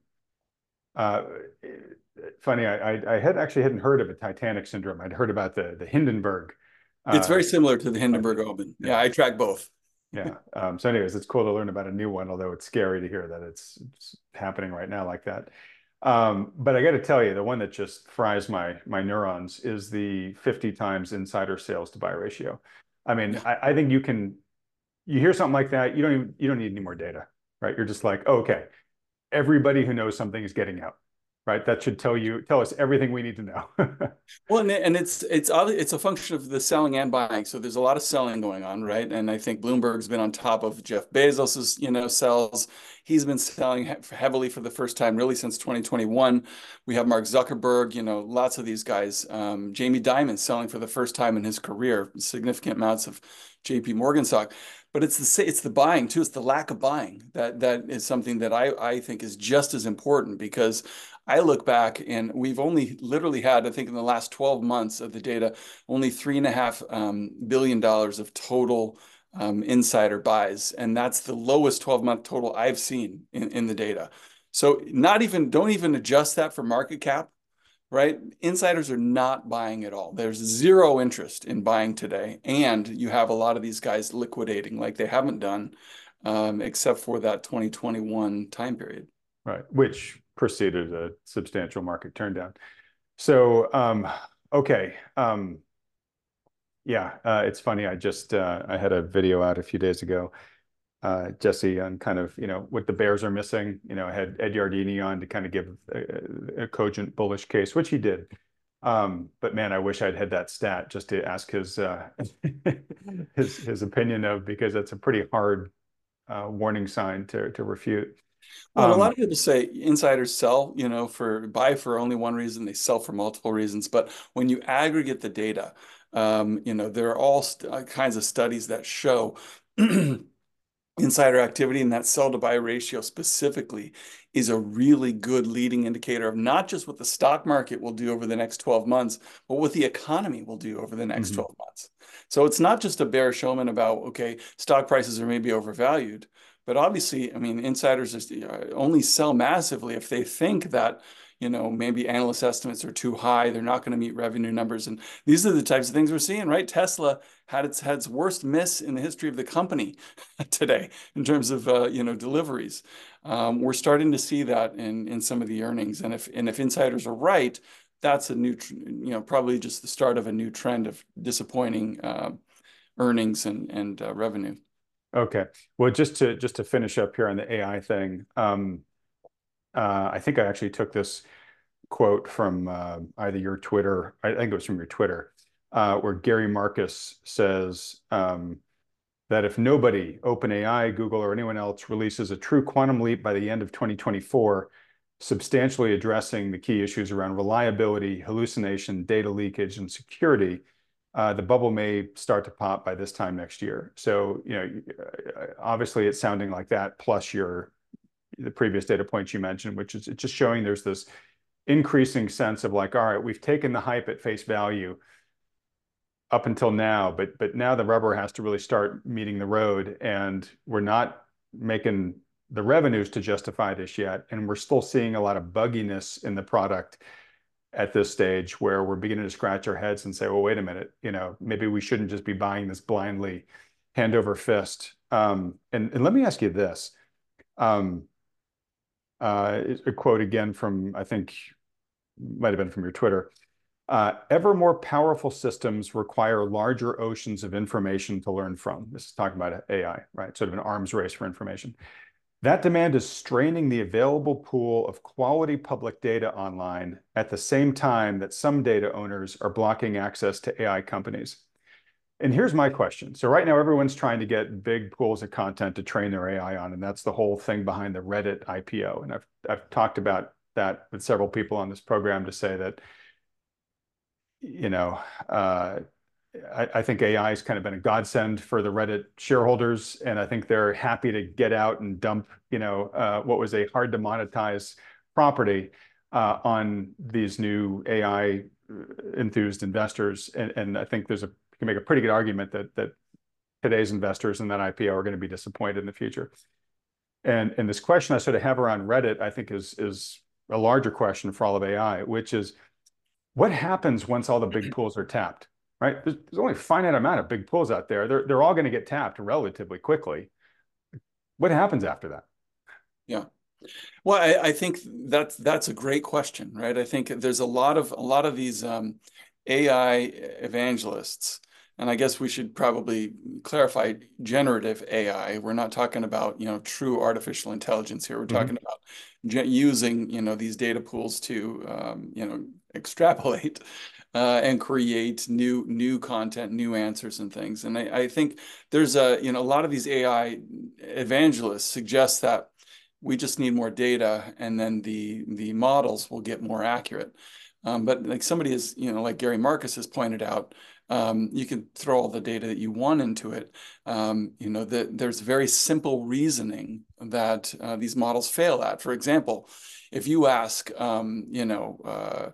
uh, funny, I, I, I had actually hadn't heard of a Titanic syndrome. I'd heard about the the Hindenburg. It's Uh, very similar to the Hindenburg-Omen. Yeah, I track both. Yeah. Um, so, anyways, it's cool to learn about a new one, although it's scary to hear that it's, it's happening right now like that. Um, but I got to tell you, the one that just fries my my neurons is the fifty times insider sales to buy ratio. I mean, Yeah. I, I think you can. You hear something like that, you don't even you don't need any more data, right? You're just like, oh, okay, everybody who knows something is getting out, right? That should tell you tell us everything we need to know. Well, and, and it's it's it's a function of the selling and buying. So there's a lot of selling going on, right? And I think Bloomberg's been on top of Jeff Bezos's, you know, sells. He's been selling he heavily for the first time, really since twenty twenty-one. We have Mark Zuckerberg, you know, lots of these guys. Um, Jamie Dimon selling for the first time in his career, significant amounts of J P Morgan stock. But it's the it's the buying too. It's the lack of buying that that is something that I I think is just as important because I look back and we've only literally had, I think in the last twelve months of the data, only three and a half um, billion dollars of total um, insider buys. And that's the lowest twelve month total I've seen in, in the data. So not even, don't even adjust that for market cap, right? Insiders are not buying at all. There's zero interest in buying today. And you have a lot of these guys liquidating like they haven't done um, except for that twenty twenty-one time period. Right, which preceded a substantial market turndown. So, um, okay. Um, yeah, uh, it's funny. I just uh, I had a video out a few days ago, uh, Jesse, on kind of, you know, what the bears are missing. You know, I had Ed Yardeni on to kind of give a, a cogent bullish case, which he did. Um, but man, I wish I'd had that stat just to ask his uh, his his opinion of, because that's a pretty hard uh, warning sign to to refute. Well, and a lot Um, of people say insiders sell, you know, for buy for only one reason, they sell for multiple reasons. But when you aggregate the data, Um, you know, there are all st kinds of studies that show insider activity, and that sell to buy ratio specifically is a really good leading indicator of not just what the stock market will do over the next twelve months, but what the economy will do over the next Mhm. twelve months. So it's not just a bearish omen about, okay, stock prices are maybe overvalued, but obviously, I mean, insiders just uh, only sell massively if they think that, you know, maybe analyst estimates are too high, they're not going to meet revenue numbers. And these are the types of things we're seeing, right? Tesla had its had its worst miss in the history of the company today in terms of uh, you know deliveries. Um, we're starting to see that in in some of the earnings, and if and if insiders are right, that's a new you know probably just the start of a new trend of disappointing uh, earnings and and uh, revenue. Okay. Well, just to just to finish up here on the A I thing, um, uh, I think I actually took this quote from uh, either your Twitter, I think it was from your Twitter, uh, where Gary Marcus says um, that if nobody, OpenAI, Google, or anyone else releases a true quantum leap by the end of twenty twenty-four, substantially addressing the key issues around reliability, hallucination, data leakage, and security, uh, the bubble may start to pop by this time next year. So, you know, obviously it's sounding like that, plus your the previous data points you mentioned, which is just showing there's this increasing sense of like, all right, we've taken the hype at face value up until now, but but now the rubber has to really start meeting the road, and we're not making the revenues to justify this yet, and we're still seeing a lot of bugginess in the product at this stage where we're beginning to scratch our heads and say, well, wait a minute, you know, maybe we shouldn't just be buying this blindly, hand over fist. Um, and, and let me ask you this. Um, uh, a quote again from, I think, might have been from your Twitter. Uh, ever more powerful systems require larger oceans of information to learn from. This is talking about A I, right? Sort of an arms race for information. That demand is straining the available pool of quality public data online at the same time that some data owners are blocking access to A I companies. And here's my question. So right now, everyone's trying to get big pools of content to train their A I on, and that's the whole thing behind the Reddit I P O. And I've, I've talked about that with several people on this program to say that, you know, uh, I, I think A I has kind of been a godsend for the Reddit shareholders, and I think they're happy to get out and dump, you know, uh, what was a hard to monetize property uh, on these new A I enthused investors. And, and I think there's a you can make a pretty good argument that that today's investors in that I P O are going to be disappointed in the future. And and this question I sort of have around Reddit, I think is is a larger question for all of A I, which is what happens once all the big pools are tapped, right? There's, there's only a finite amount of big pools out there. They're, they're all going to get tapped relatively quickly. What happens after that? Yeah. Well, I, I think that's that's a great question, right? I think there's a lot of a lot of these um, A I evangelists, and I guess we should probably clarify generative A I. We're not talking about, you know, true artificial intelligence here. We're Mm-hmm. talking about using, you know, these data pools to, um, you know, extrapolate uh, and create new new content, new answers and things. And I, I think there's a, you know, a lot of these A I evangelists suggest that we just need more data, and then the the models will get more accurate. Um, but like somebody is, you know, like Gary Marcus has pointed out, um, you can throw all the data that you want into it. Um, you know, that there's very simple reasoning that uh, these models fail at. For example, if you ask, um, you know, uh,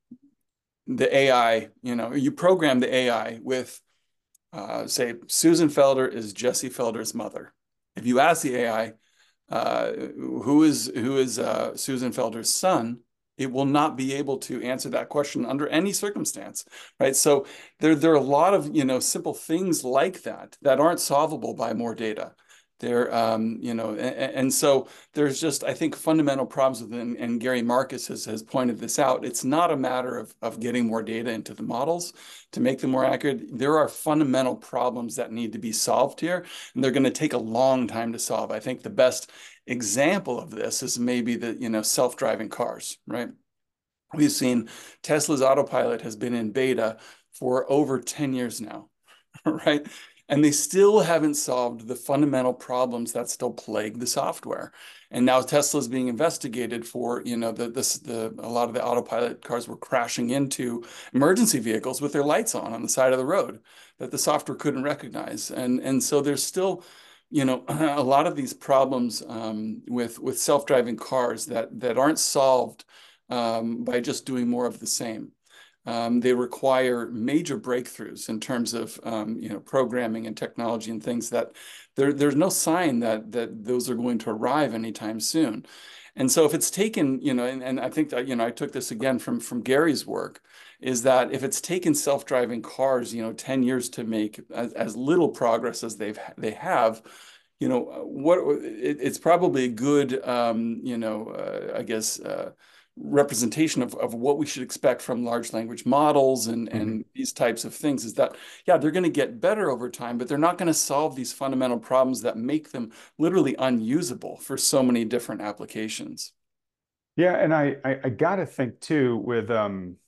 the A I, you know, you program the A I with, uh, say, Susan Felder is Jesse Felder's mother. If you ask the A I, uh, who is who is uh, Susan Felder's son, it will not be able to answer that question under any circumstance, right? So there there are a lot of you know simple things like that that aren't solvable by more data. There, um, you know, and, and so there's just I think fundamental problems with it, and, and Gary Marcus has has pointed this out. It's not a matter of of getting more data into the models to make them more accurate. There are fundamental problems that need to be solved here, and they're going to take a long time to solve. I think the best example of this is maybe the, you know, self-driving cars, right? We've seen Tesla's autopilot has been in beta for over ten years now, right? And they still haven't solved the fundamental problems that still plague the software. And now Tesla is being investigated for, you know, the this the a lot of the autopilot cars were crashing into emergency vehicles with their lights on on the side of the road that the software couldn't recognize. And and so there's still, you know, a lot of these problems um, with with self-driving cars that that aren't solved um, by just doing more of the same. Um, they require major breakthroughs in terms of um, you know, programming and technology and things that there, there's no sign that that those are going to arrive anytime soon. And so if it's taken, you know, and, and I think that, you know, I took this again from from Gary's work, is that if it's taken self-driving cars, you know, ten years to make as, as little progress as they've they have, you know, what it, it's probably a good, um, you know, uh, I guess, uh, representation of, of what we should expect from large language models and, Mm-hmm. and these types of things is that, yeah, they're going to get better over time, but they're not going to solve these fundamental problems that make them literally unusable for so many different applications. Yeah, and I I, I got to think too with um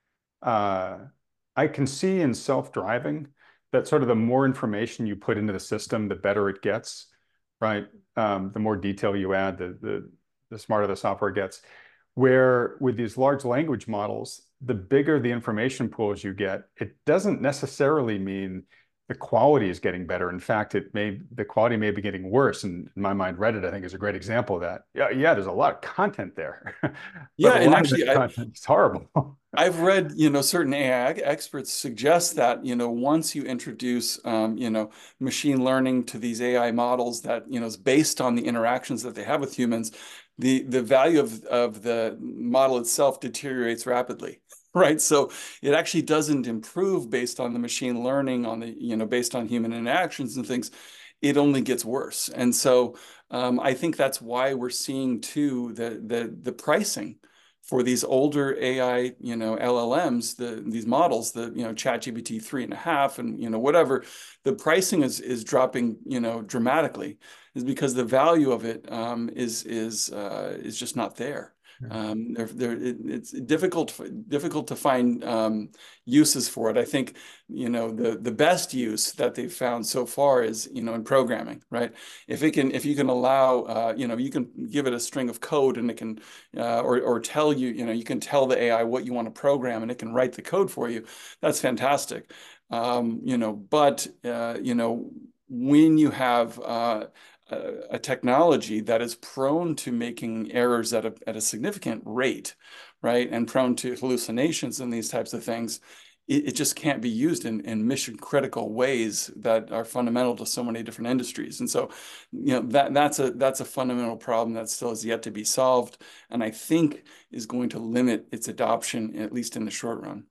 uh I can see in self-driving that sort of the more information you put into the system, the better it gets, right? Um, the more detail you add, the the the smarter the software gets. Where with these large language models, the bigger the information pools you get, it doesn't necessarily mean the quality is getting better. In fact, it may the quality may be getting worse. And in my mind, Reddit, I think, is a great example of that. Yeah, yeah, there's a lot of content there, but Yeah, a and lot of that actually, I, content is horrible. I've read, you know, certain A I experts suggest that, you know, once you introduce, um, you know, machine learning to these A I models that, you know, is based on the interactions that they have with humans, the the value of of the model itself deteriorates rapidly, right? So it actually doesn't improve based on the machine learning on the, you know, based on human interactions and things. It only gets worse. And so um, I think that's why we're seeing too the the the pricing for these older A I, you know, L L Ms, the these models, the you know, ChatGPT three and a half, and you know, whatever, the pricing is is dropping, you know, dramatically, is because the value of it um, is is uh, is just not there. Um, they're, they're, it, it's difficult difficult to find um, uses for it. I think, you know, the the best use that they've found so far is, you know, in programming, right? If it can, if you can allow, uh, you know, you can give it a string of code and it can uh, or, or tell you, you know, you can tell the A I what you want to program and it can write the code for you. That's fantastic. Um, you know, but, uh, you know, when you have uh, a, a technology that is prone to making errors at a, at a significant rate, right, and prone to hallucinations and these types of things, it, it just can't be used in, in mission critical ways that are fundamental to so many different industries. And so, you know, that that's a that's a fundamental problem that still has yet to be solved, and I think is going to limit its adoption, at least in the short run.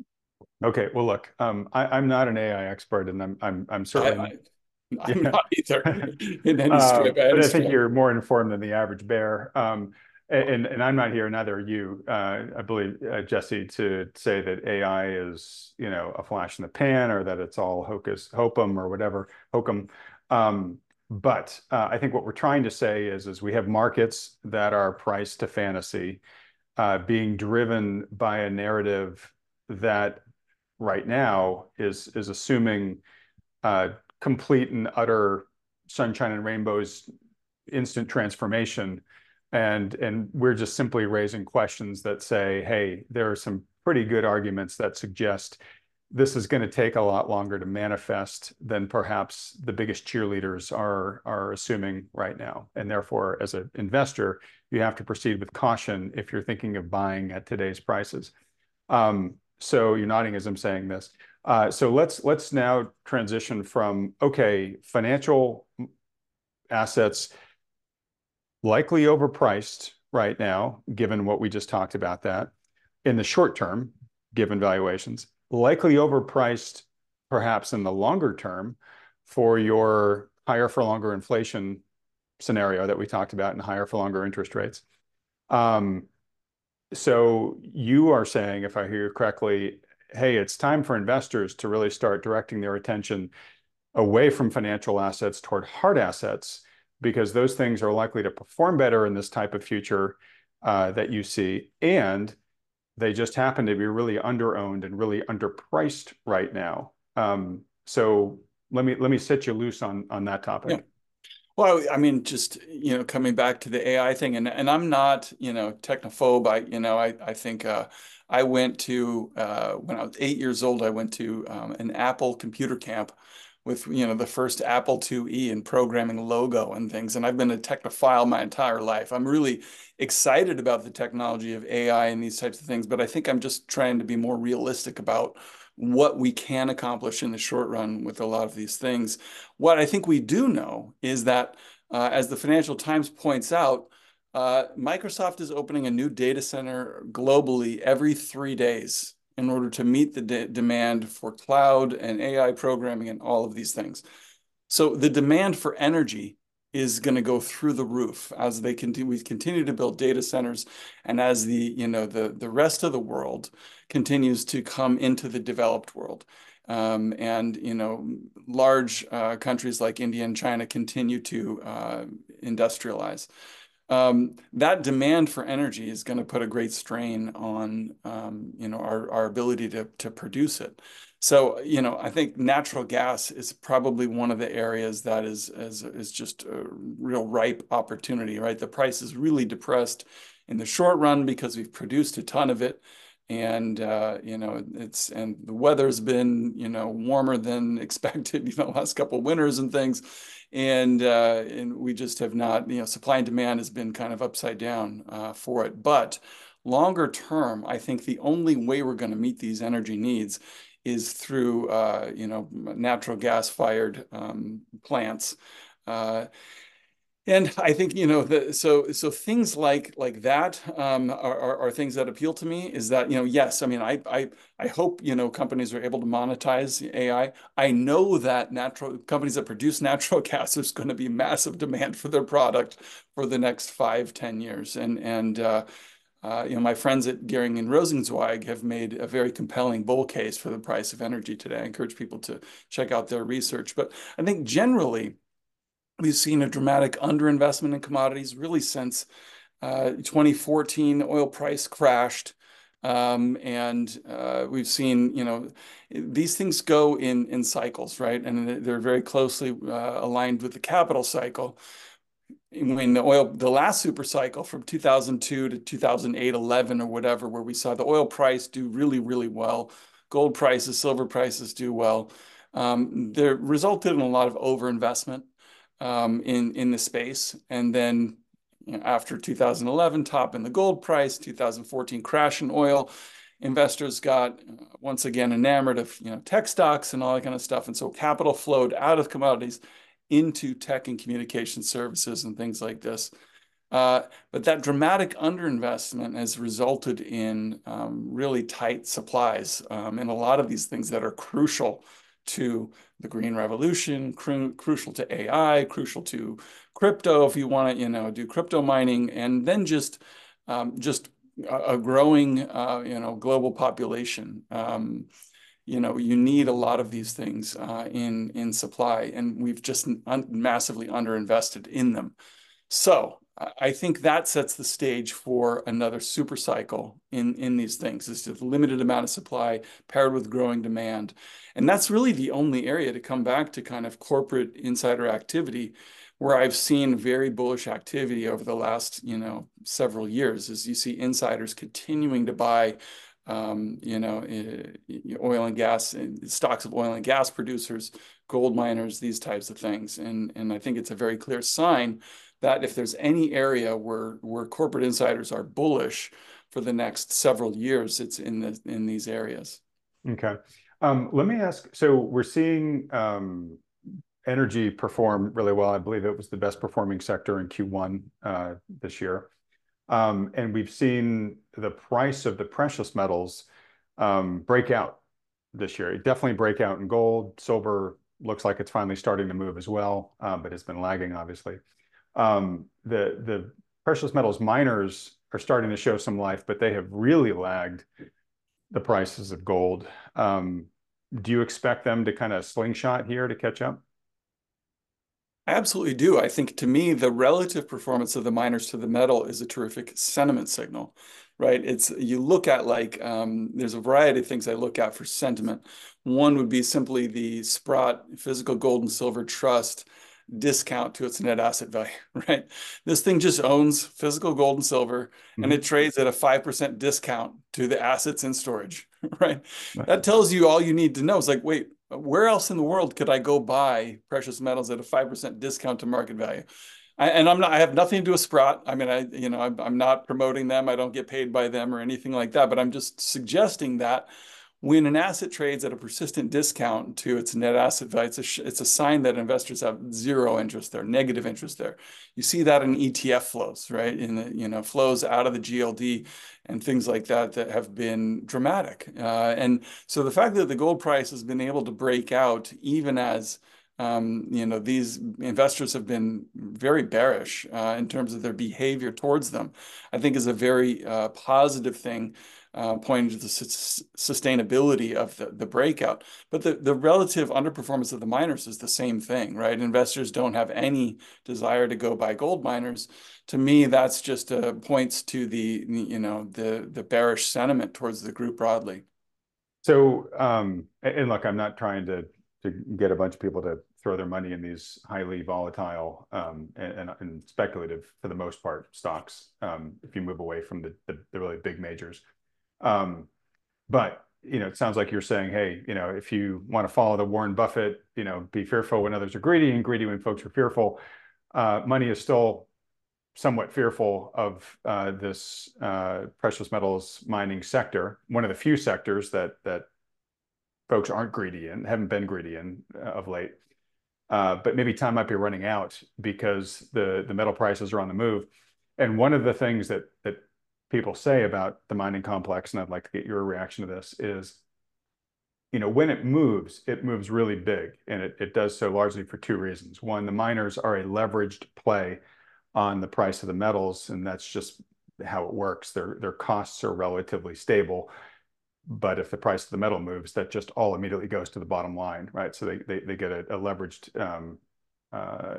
Okay, well, look, um, I, I'm not an A I expert, and I'm I'm I'm I, certainly I I'm yeah. not either in any Uh, stretch, by but any I think stretch. you're more informed than the average bear. Um, and, and I'm not here, neither are you, uh, I believe, uh, Jesse, to say that A I is, you know, a flash in the pan or that it's all hocus hokum or whatever, hokum. Um, but uh, I think what we're trying to say is, is we have markets that are priced to fantasy, uh, being driven by a narrative that right now is is assuming uh, complete and utter sunshine and rainbows, instant transformation. And, and we're just simply raising questions that say, hey, there are some pretty good arguments that suggest this is going to take a lot longer to manifest than perhaps the biggest cheerleaders are, are assuming right now. And therefore, as an investor, you have to proceed with caution if you're thinking of buying at today's prices. Um, so you're nodding as I'm saying this. Uh, so let's let's now transition from, okay, financial assets likely overpriced right now, given what we just talked about that. In the short term, given valuations, likely overpriced perhaps in the longer term for your higher for longer inflation scenario that we talked about and higher for longer interest rates. Um, so you are saying, if I hear you correctly, hey, it's time for investors to really start directing their attention away from financial assets toward hard assets, because those things are likely to perform better in this type of future uh, that you see. And they just happen to be really under-owned and really underpriced right now. Um, so let me let me set you loose on on that Yeah. topic. Well, I mean, just, you know, coming back to the A I thing, and and I'm not, you know, technophobe. I, you know, I I think uh, I went to uh, when I was eight years old, I went to um, an Apple computer camp with, you know, the first Apple two E and programming logo and things. And I've been a technophile my entire life. I'm really excited about the technology of A I and these types of things, but I think I'm just trying to be more realistic about what we can accomplish in the short run with a lot of these things. What I think we do know is that, uh, as the Financial Times points out, uh, Microsoft is opening a new data center globally every three days in order to meet the de demand for cloud and A I programming and all of these things. So the demand for energy is going to go through the roof as they continue, we continue to build data centers, and as the, you know, the the rest of the world continues to come into the developed world. Um, and, you know, large uh, countries like India and China continue to uh, industrialize. Um, that demand for energy is going to put a great strain on, um, you know, our, our ability to, to produce it. So, you know, I think natural gas is probably one of the areas that is, is, is just a real ripe opportunity, right? The price is really depressed in the short run because we've produced a ton of it. And, uh, you know, it's, and the weather's been, you know, warmer than expected, you know, last couple of winters and things. And, uh, and we just have not, you know, supply and demand has been kind of upside down uh, for it. But longer term, I think the only way we're going to meet these energy needs is through, uh, you know, natural gas fired um, plants. Uh, and I think, you know, the, so so things like like that um, are, are, are things that appeal to me. Is that, you know, yes, I mean, I I I hope, you know, companies are able to monetize A I. I I know that natural companies that produce natural gas, there's going to be massive demand for their product for the next five, ten years. And and uh, uh, you know, my friends at Gehring and Rosenzweig have made a very compelling bull case for the price of energy today. I encourage people to check out their research. But I think generally, we've seen a dramatic underinvestment in commodities really since uh, twenty fourteen. Oil price crashed. Um, and uh, we've seen, you know, these things go in in cycles, right? And they're very closely uh, aligned with the capital cycle. When the oil, the last super cycle from two thousand two to two thousand eight, eleven or whatever, where we saw the oil price do really, really well, gold prices, silver prices do well, um, there resulted in a lot of overinvestment um, in in the space. And then, you know, after two thousand eleven, top in the gold price, two thousand fourteen crash in oil, investors got uh, once again enamored of, you know, tech stocks and all that kind of stuff. And so capital flowed out of commodities into tech and communication services and things like this. Uh, but that dramatic underinvestment has resulted in um, really tight supplies um, and a lot of these things that are crucial to the green revolution, cru crucial to A I, crucial to crypto if you want to, you know, do crypto mining, and then just um, just a, a growing, uh, you know, global population. Um, you know, you need a lot of these things uh, in in supply, and we've just un massively underinvested in them. So I think that sets the stage for another super cycle in, in these things. It's just a limited amount of supply paired with growing demand. And that's really the only area to come back to kind of corporate insider activity where I've seen very bullish activity over the last, you know, several years, as you see insiders continuing to buy um, you know, oil and gas, stocks of oil and gas producers, gold miners, these types of things. And, and I think it's a very clear sign that if there's any area where where corporate insiders are bullish for the next several years, it's in the in these areas. Okay. Um, let me ask, so we're seeing um, energy perform really well. I believe it was the best performing sector in Q one uh, this year. Um, and we've seen the price of the precious metals um, break out this year. Definitely break out in gold. Silver looks like it's finally starting to move as well, uh, but it's been lagging, obviously. Um, the, the precious metals miners are starting to show some life, but they have really lagged the prices of gold. Um, do you expect them to kind of slingshot here to catch up? I absolutely do. I think to me, the relative performance of the miners to the metal is a terrific sentiment signal, right? It's you look at like um, there's a variety of things I look at for sentiment. One would be simply the Sprott Physical Gold and Silver Trust discount to its net asset value, right? This thing just owns physical gold and silver, and Mhm. it trades at a five percent discount to the assets in storage, right? Right. That tells you all you need to know. It's like, wait, where else in the world could I go buy precious metals at a five percent discount to market value? I, and I'm not, I have nothing to do with Sprott. I mean, I, you know, I'm, I'm not promoting them. I don't get paid by them or anything like that, but I'm just suggesting that when an asset trades at a persistent discount to its net asset value, it's a, it's a sign that investors have zero interest there, negative interest there. You see that in E T F flows, right? In the, you know, flows out of the G L D and things like that that have been dramatic. Uh, and so the fact that the gold price has been able to break out, even as um, you know, these investors have been very bearish uh, in terms of their behavior towards them, I think is a very uh, positive thing, uh, pointing to the su sustainability of the, the breakout. But the, the relative underperformance of the miners is the same thing, right? Investors don't have any desire to go buy gold miners. To me, that's just uh, points to the, you know, the the bearish sentiment towards the group broadly. So, um, and look, I'm not trying to to get a bunch of people to throw their money in these highly volatile um, and, and speculative, for the most part, stocks. Um, if you move away from the, the, the really big majors, um, but you know, it sounds like you're saying, hey, you know, if you want to follow the Warren Buffett, you know, be fearful when others are greedy and greedy when folks are fearful. Uh, money is still somewhat fearful of uh, this uh, precious metals mining sector, one of the few sectors that that folks aren't greedy in, haven't been greedy in uh, of late. Uh, but maybe time might be running out because the the metal prices are on the move. And one of the things that that people say about the mining complex, and I'd like to get your reaction to this, is you know, when it moves, it moves really big, and it, it does so largely for two reasons. One, the miners are a leveraged play on the price of the metals, and that's just how it works. Their their costs are relatively stable, but if the price of the metal moves, that just all immediately goes to the bottom line, right? So they they, they get a, a leveraged um, uh,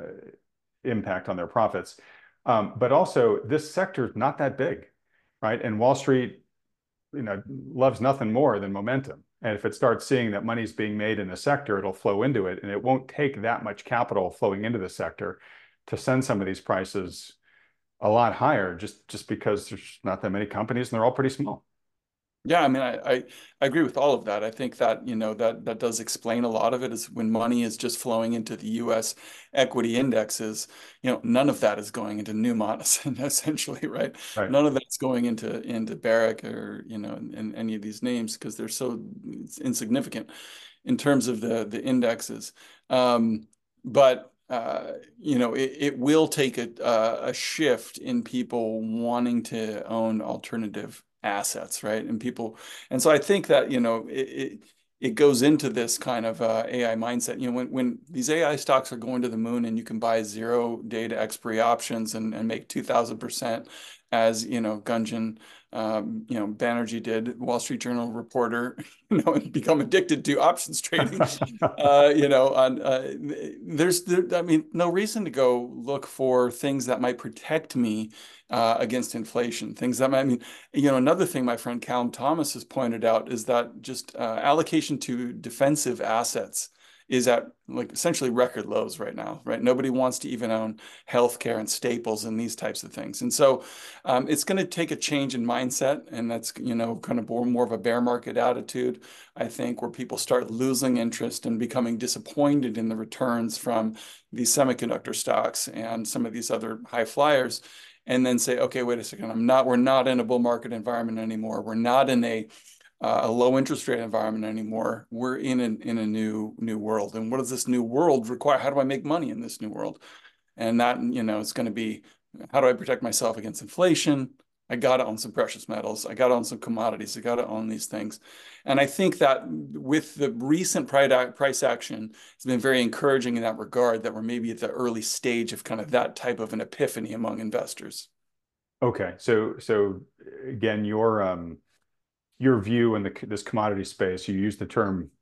impact on their profits. Um, but also, this sector is not that big, right? And Wall Street, you know, loves nothing more than momentum. And if it starts seeing that money's being made in the sector, it'll flow into it, and it won't take that much capital flowing into the sector to send some of these prices a lot higher, just just because there's not that many companies and they're all pretty small. Yeah, I mean, I, I, I agree with all of that. I think that, you know, that that does explain a lot of it is when money is just flowing into the U S equity indexes, you know, none of that is going into Newmont essentially, right? Right. None of that's going into into Barrick or, you know, in, in any of these names because they're so insignificant in terms of the the indexes. Um, but uh, you know, it, it will take a, uh, a shift in people wanting to own alternative assets, right? And people, and so I think that, you know, it, it, it goes into this kind of uh, A I mindset. You know, when, when these A I stocks are going to the moon and you can buy zero data expiry options and, and make two thousand percent as, you know, Gunjan, um, you know, Banerjee did, Wall Street Journal reporter, you know, and become addicted to options trading. Uh, you know, on uh, there's, there, I mean, no reason to go look for things that might protect me uh, against inflation. Things that might, I mean, you know, another thing my friend Callum Thomas has pointed out is that just uh, allocation to defensive assets is at like essentially record lows right now, right? Nobody wants to even own healthcare and staples and these types of things. And so um, it's going to take a change in mindset, and that's, you know, kind of more, more of a bear market attitude, I think, where people start losing interest and becoming disappointed in the returns from these semiconductor stocks and some of these other high flyers, and then say, okay, wait a second, I'm not, we're not in a bull market environment anymore. We're not in a uh, a low interest rate environment anymore. We're in a, in a new new world. And what does this new world require? How do I make money in this new world? And that, you know, it's going to be, how do I protect myself against inflation? I got to own some precious metals. I got to own some commodities. I got to own these things. And I think that with the recent price action, it's been very encouraging in that regard, that we're maybe at the early stage of kind of that type of an epiphany among investors. Okay, so so again, your um your view in the this commodity space, you use the term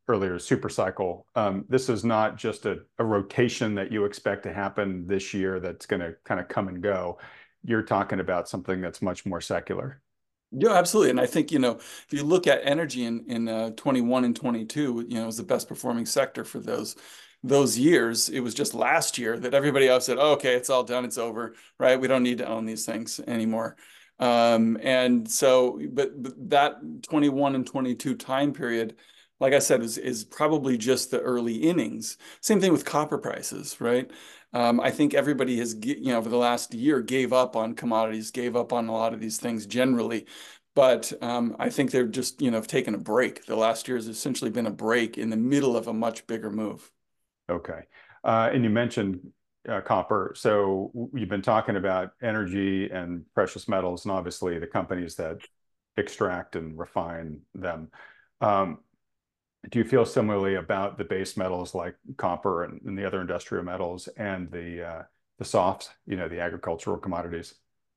earlier, super cycle. Um, this is not just a, a rotation that you expect to happen this year that's going to kind of come and go. You're talking about something that's much more secular. Yeah, absolutely. And I think, you know, if you look at energy in in uh, twenty-one and twenty-two, you know, it was the best performing sector for those those years. It was just last year that everybody else said, oh, okay, it's all done, it's over, right? We don't need to own these things anymore. Um, and so, but, but that twenty-one and twenty-two time period, like I said, is is probably just the early innings. Same thing with copper prices, right? Um, I think everybody has, you know, over the last year gave up on commodities, gave up on a lot of these things generally. But um, I think they're just, you know, taken a break. The last year has essentially been a break in the middle of a much bigger move. Okay. Uh, and you mentioned uh, copper. So you've been talking about energy and precious metals, and obviously the companies that extract and refine them. Um, do you feel similarly about the base metals like copper and, and the other industrial metals and the uh, the softs, you know, the agricultural commodities?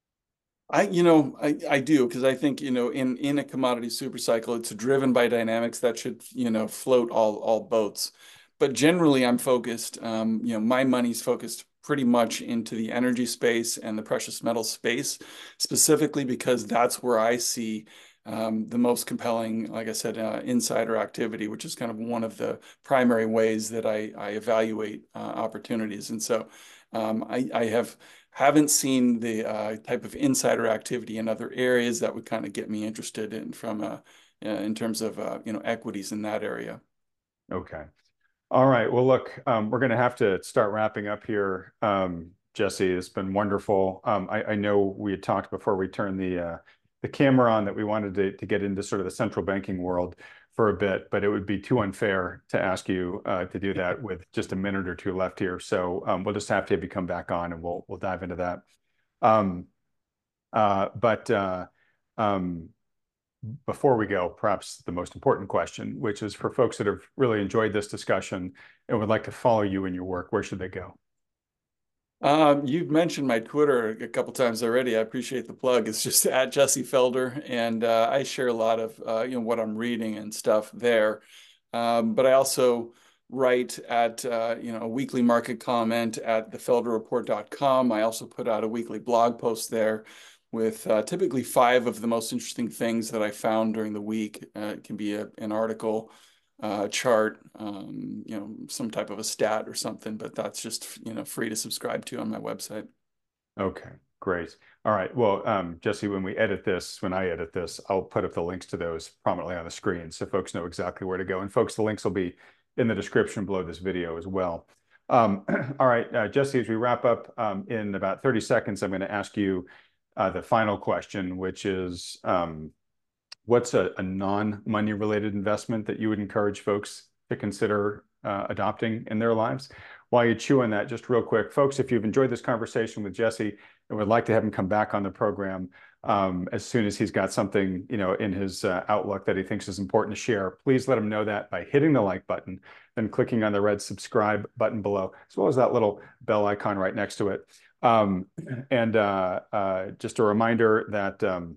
I, you know, I, I do because I think, you know, in in a commodity super cycle, it's driven by dynamics that should, you know, float all all boats. But generally, I'm focused, um, you know, my money's focused pretty much into the energy space and the precious metal space, specifically because that's where I see um, the most compelling, like I said, uh, insider activity, which is kind of one of the primary ways that I, I evaluate uh, opportunities. And so um, I, I have haven't seen the uh, type of insider activity in other areas that would kind of get me interested in from uh, uh, in terms of uh, you know equities in that area. Okay. All right. Well, look, um, we're going to have to start wrapping up here. Um, Jesse, it's been wonderful. Um, I, I know we had talked before we turned the uh, the camera on that we wanted to, to get into sort of the central banking world for a bit, but it would be too unfair to ask you uh, to do that with just a minute or two left here. So um, we'll just have to have you come back on, and we'll we'll dive into that. Um, uh, but uh, um, before we go, perhaps the most important question, which is for folks that have really enjoyed this discussion and would like to follow you in your work, where should they go? Um, you've mentioned my Twitter a couple times already. I appreciate the plug. It's just at Jesse Felder, and uh, I share a lot of uh, you know what I'm reading and stuff there. Um, but I also write at uh, you know a weekly market comment at the felder report dot com. I also put out a weekly blog post there with uh, typically five of the most interesting things that I found during the week. Uh, it can be a, an article, uh, chart, um, you know, some type of a stat or something, but that's just, you know, free to subscribe to on my website. Okay, great. All right. Well, um, Jesse, when we edit this, when I edit this, I'll put up the links to those prominently on the screen so folks know exactly where to go. And folks, the links will be in the description below this video as well. Um, all right, uh, Jesse, as we wrap up um, in about thirty seconds, I'm going to ask you uh, the final question, which is um, what's a, a non-money related investment that you would encourage folks to consider uh, adopting in their lives? While you chew on that, just real quick, folks, if you've enjoyed this conversation with Jesse and would like to have him come back on the program um, as soon as he's got something, you know, in his uh, outlook that he thinks is important to share, please let him know that by hitting the like button, then clicking on the red subscribe button below, as well as that little bell icon right next to it. Um, and uh, uh, just a reminder that um,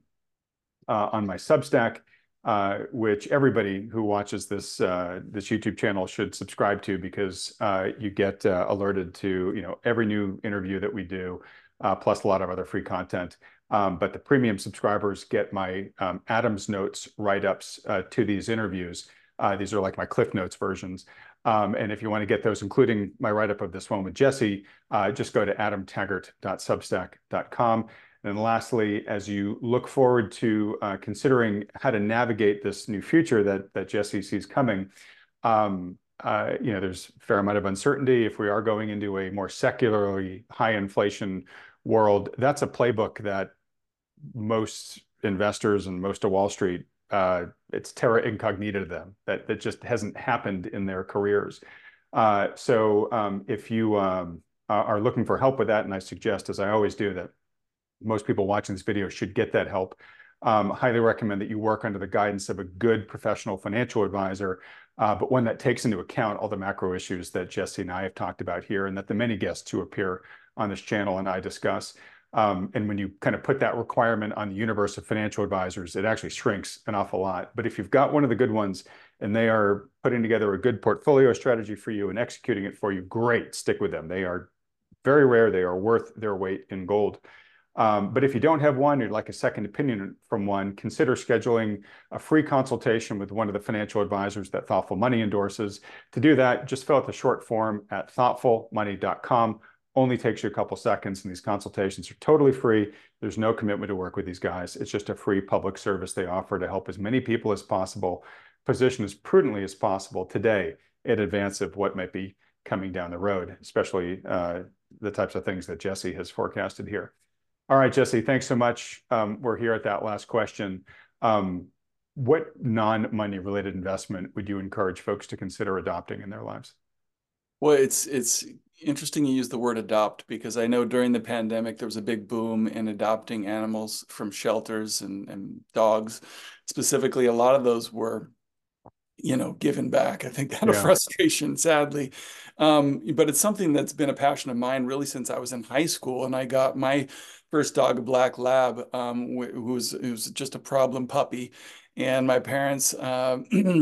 uh, on my Substack, uh, which everybody who watches this uh, this YouTube channel should subscribe to because uh, you get uh, alerted to you know every new interview that we do, uh, plus a lot of other free content. Um, but the premium subscribers get my um, Adams Notes write-ups uh, to these interviews. Uh, these are like my Cliff Notes versions. Um, and if you want to get those, including my write-up of this one with Jesse, uh, just go to adam taggart dot substack dot com. And lastly, as you look forward to uh, considering how to navigate this new future that that Jesse sees coming, um, uh, you know, there's a fair amount of uncertainty. If we are going into a more secularly high inflation world, that's a playbook that most investors and most of Wall Street, uh, it's terra incognita to them. That that just hasn't happened in their careers. Uh, so um, if you um, are looking for help with that, and I suggest, as I always do, that most people watching this video should get that help. Um, highly recommend that you work under the guidance of a good professional financial advisor, uh, but one that takes into account all the macro issues that Jesse and I have talked about here and that the many guests who appear on this channel and I discuss. Um, and when you kind of put that requirement on the universe of financial advisors, it actually shrinks an awful lot. But if you've got one of the good ones and they are putting together a good portfolio strategy for you and executing it for you, great, stick with them. They are very rare. They are worth their weight in gold. Um, but if you don't have one, you'd like a second opinion from one, consider scheduling a free consultation with one of the financial advisors that Thoughtful Money endorses. To do that, just fill out the short form at thoughtful money dot com. Only takes you a couple seconds, and these consultations are totally free. There's no commitment to work with these guys. It's just a free public service they offer to help as many people as possible position as prudently as possible today in advance of what might be coming down the road, especially uh, the types of things that Jesse has forecasted here. All right, Jesse, thanks so much. Um, we're here at that last question. Um, what non-money related investment would you encourage folks to consider adopting in their lives? Well, it's it's interesting you use the word adopt, because I know during the pandemic there was a big boom in adopting animals from shelters, and, and dogs. Specifically, a lot of those were, you know, given back, I think, out of Yeah. frustration, sadly. Um, but it's something that's been a passion of mine really since I was in high school. And I got my first dog, a black lab, um, who was, who was just a problem puppy. And my parents uh,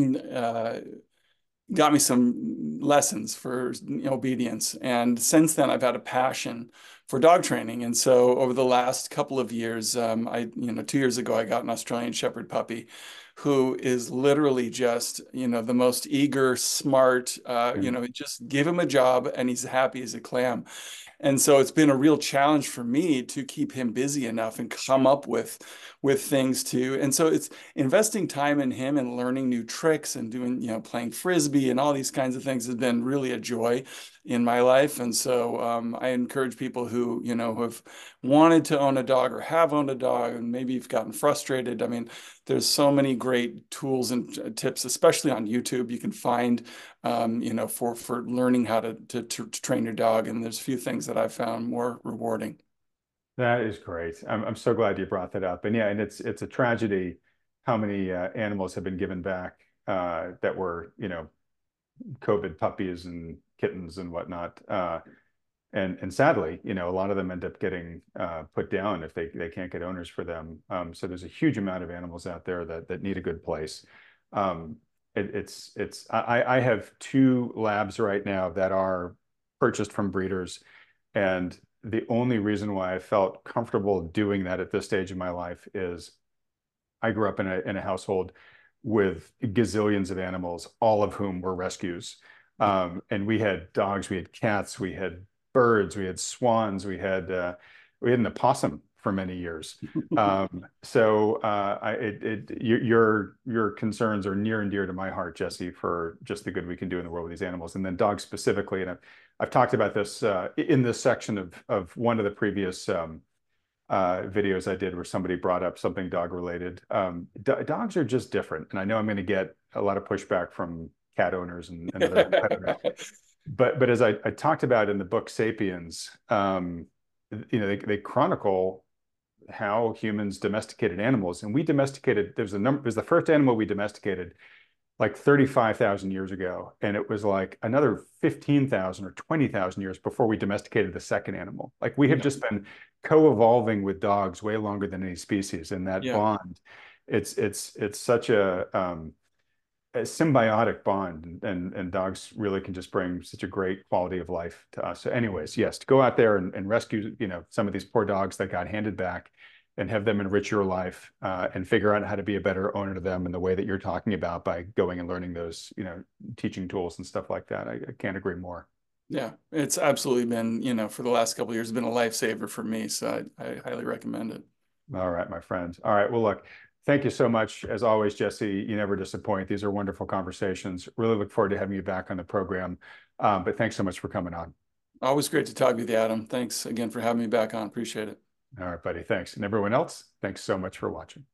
uh, got me some lessons for obedience. And since then, I've had a passion for dog training. And so over the last couple of years, um, I, you know, two years ago, I got an Australian Shepherd puppy who is literally just, you know, the most eager, smart, uh, you know, just give him a job and he's happy as a clam. And so it's been a real challenge for me to keep him busy enough and come up with with things to. And so it's investing time in him and learning new tricks and doing, you know, playing frisbee and all these kinds of things has been really a joy in my life. And so um, I encourage people who, you know, who have wanted to own a dog or have owned a dog and maybe you've gotten frustrated. I mean, there's so many great tools and tips, especially on YouTube. You can find, um, you know, for for learning how to, to to train your dog. And there's a few things that I found more rewarding. That is great. I'm I'm so glad you brought that up. And yeah, and it's it's a tragedy how many uh, animals have been given back uh, that were, you know, COVID puppies and kittens and whatnot. Uh, and and sadly, you know, a lot of them end up getting uh, put down if they they can't get owners for them. Um, so there's a huge amount of animals out there that that need a good place. Um, it, it's it's I I have two labs right now that are purchased from breeders, and the only reason why I felt comfortable doing that at this stage of my life is I grew up in a in a household with gazillions of animals, all of whom were rescues. Um, and we had dogs, we had cats, we had birds, we had swans, we had uh, we had an opossum for many years. Um, so uh, I, it, it, your your concerns are near and dear to my heart, Jesse, for just the good we can do in the world with these animals, and then dogs specifically. And I've, I've talked about this uh, in this section of of one of the previous um, uh, videos I did where somebody brought up something dog related. Um, do dogs are just different, and I know I'm going to get a lot of pushback from cat owners and, and other pet owners. But but as I, I talked about in the book Sapiens, um, you know, they, they chronicle how humans domesticated animals, and we domesticated. There's a number. It was the first animal we domesticated like thirty-five thousand years ago, and it was like another fifteen thousand or twenty thousand years before we domesticated the second animal. Like we have Yeah. just been co-evolving with dogs way longer than any species, and that Yeah. bond, it's it's it's such a um, a symbiotic bond, and, and and dogs really can just bring such a great quality of life to us. So anyways, yes, to go out there and, and rescue, you know, some of these poor dogs that got handed back and have them enrich your life uh, and figure out how to be a better owner to them in the way that you're talking about by going and learning those, you know, teaching tools and stuff like that. I, I can't agree more. Yeah, it's absolutely been, you know, for the last couple of years, been a lifesaver for me. So I, I highly recommend it. All right, my friend. All right. Well, look, thank you so much. As always, Jesse, you never disappoint. These are wonderful conversations. Really look forward to having you back on the program. Um, but thanks so much for coming on. Always great to talk with you, Adam. Thanks again for having me back on. Appreciate it. All right, buddy. Thanks. And everyone else, thanks so much for watching.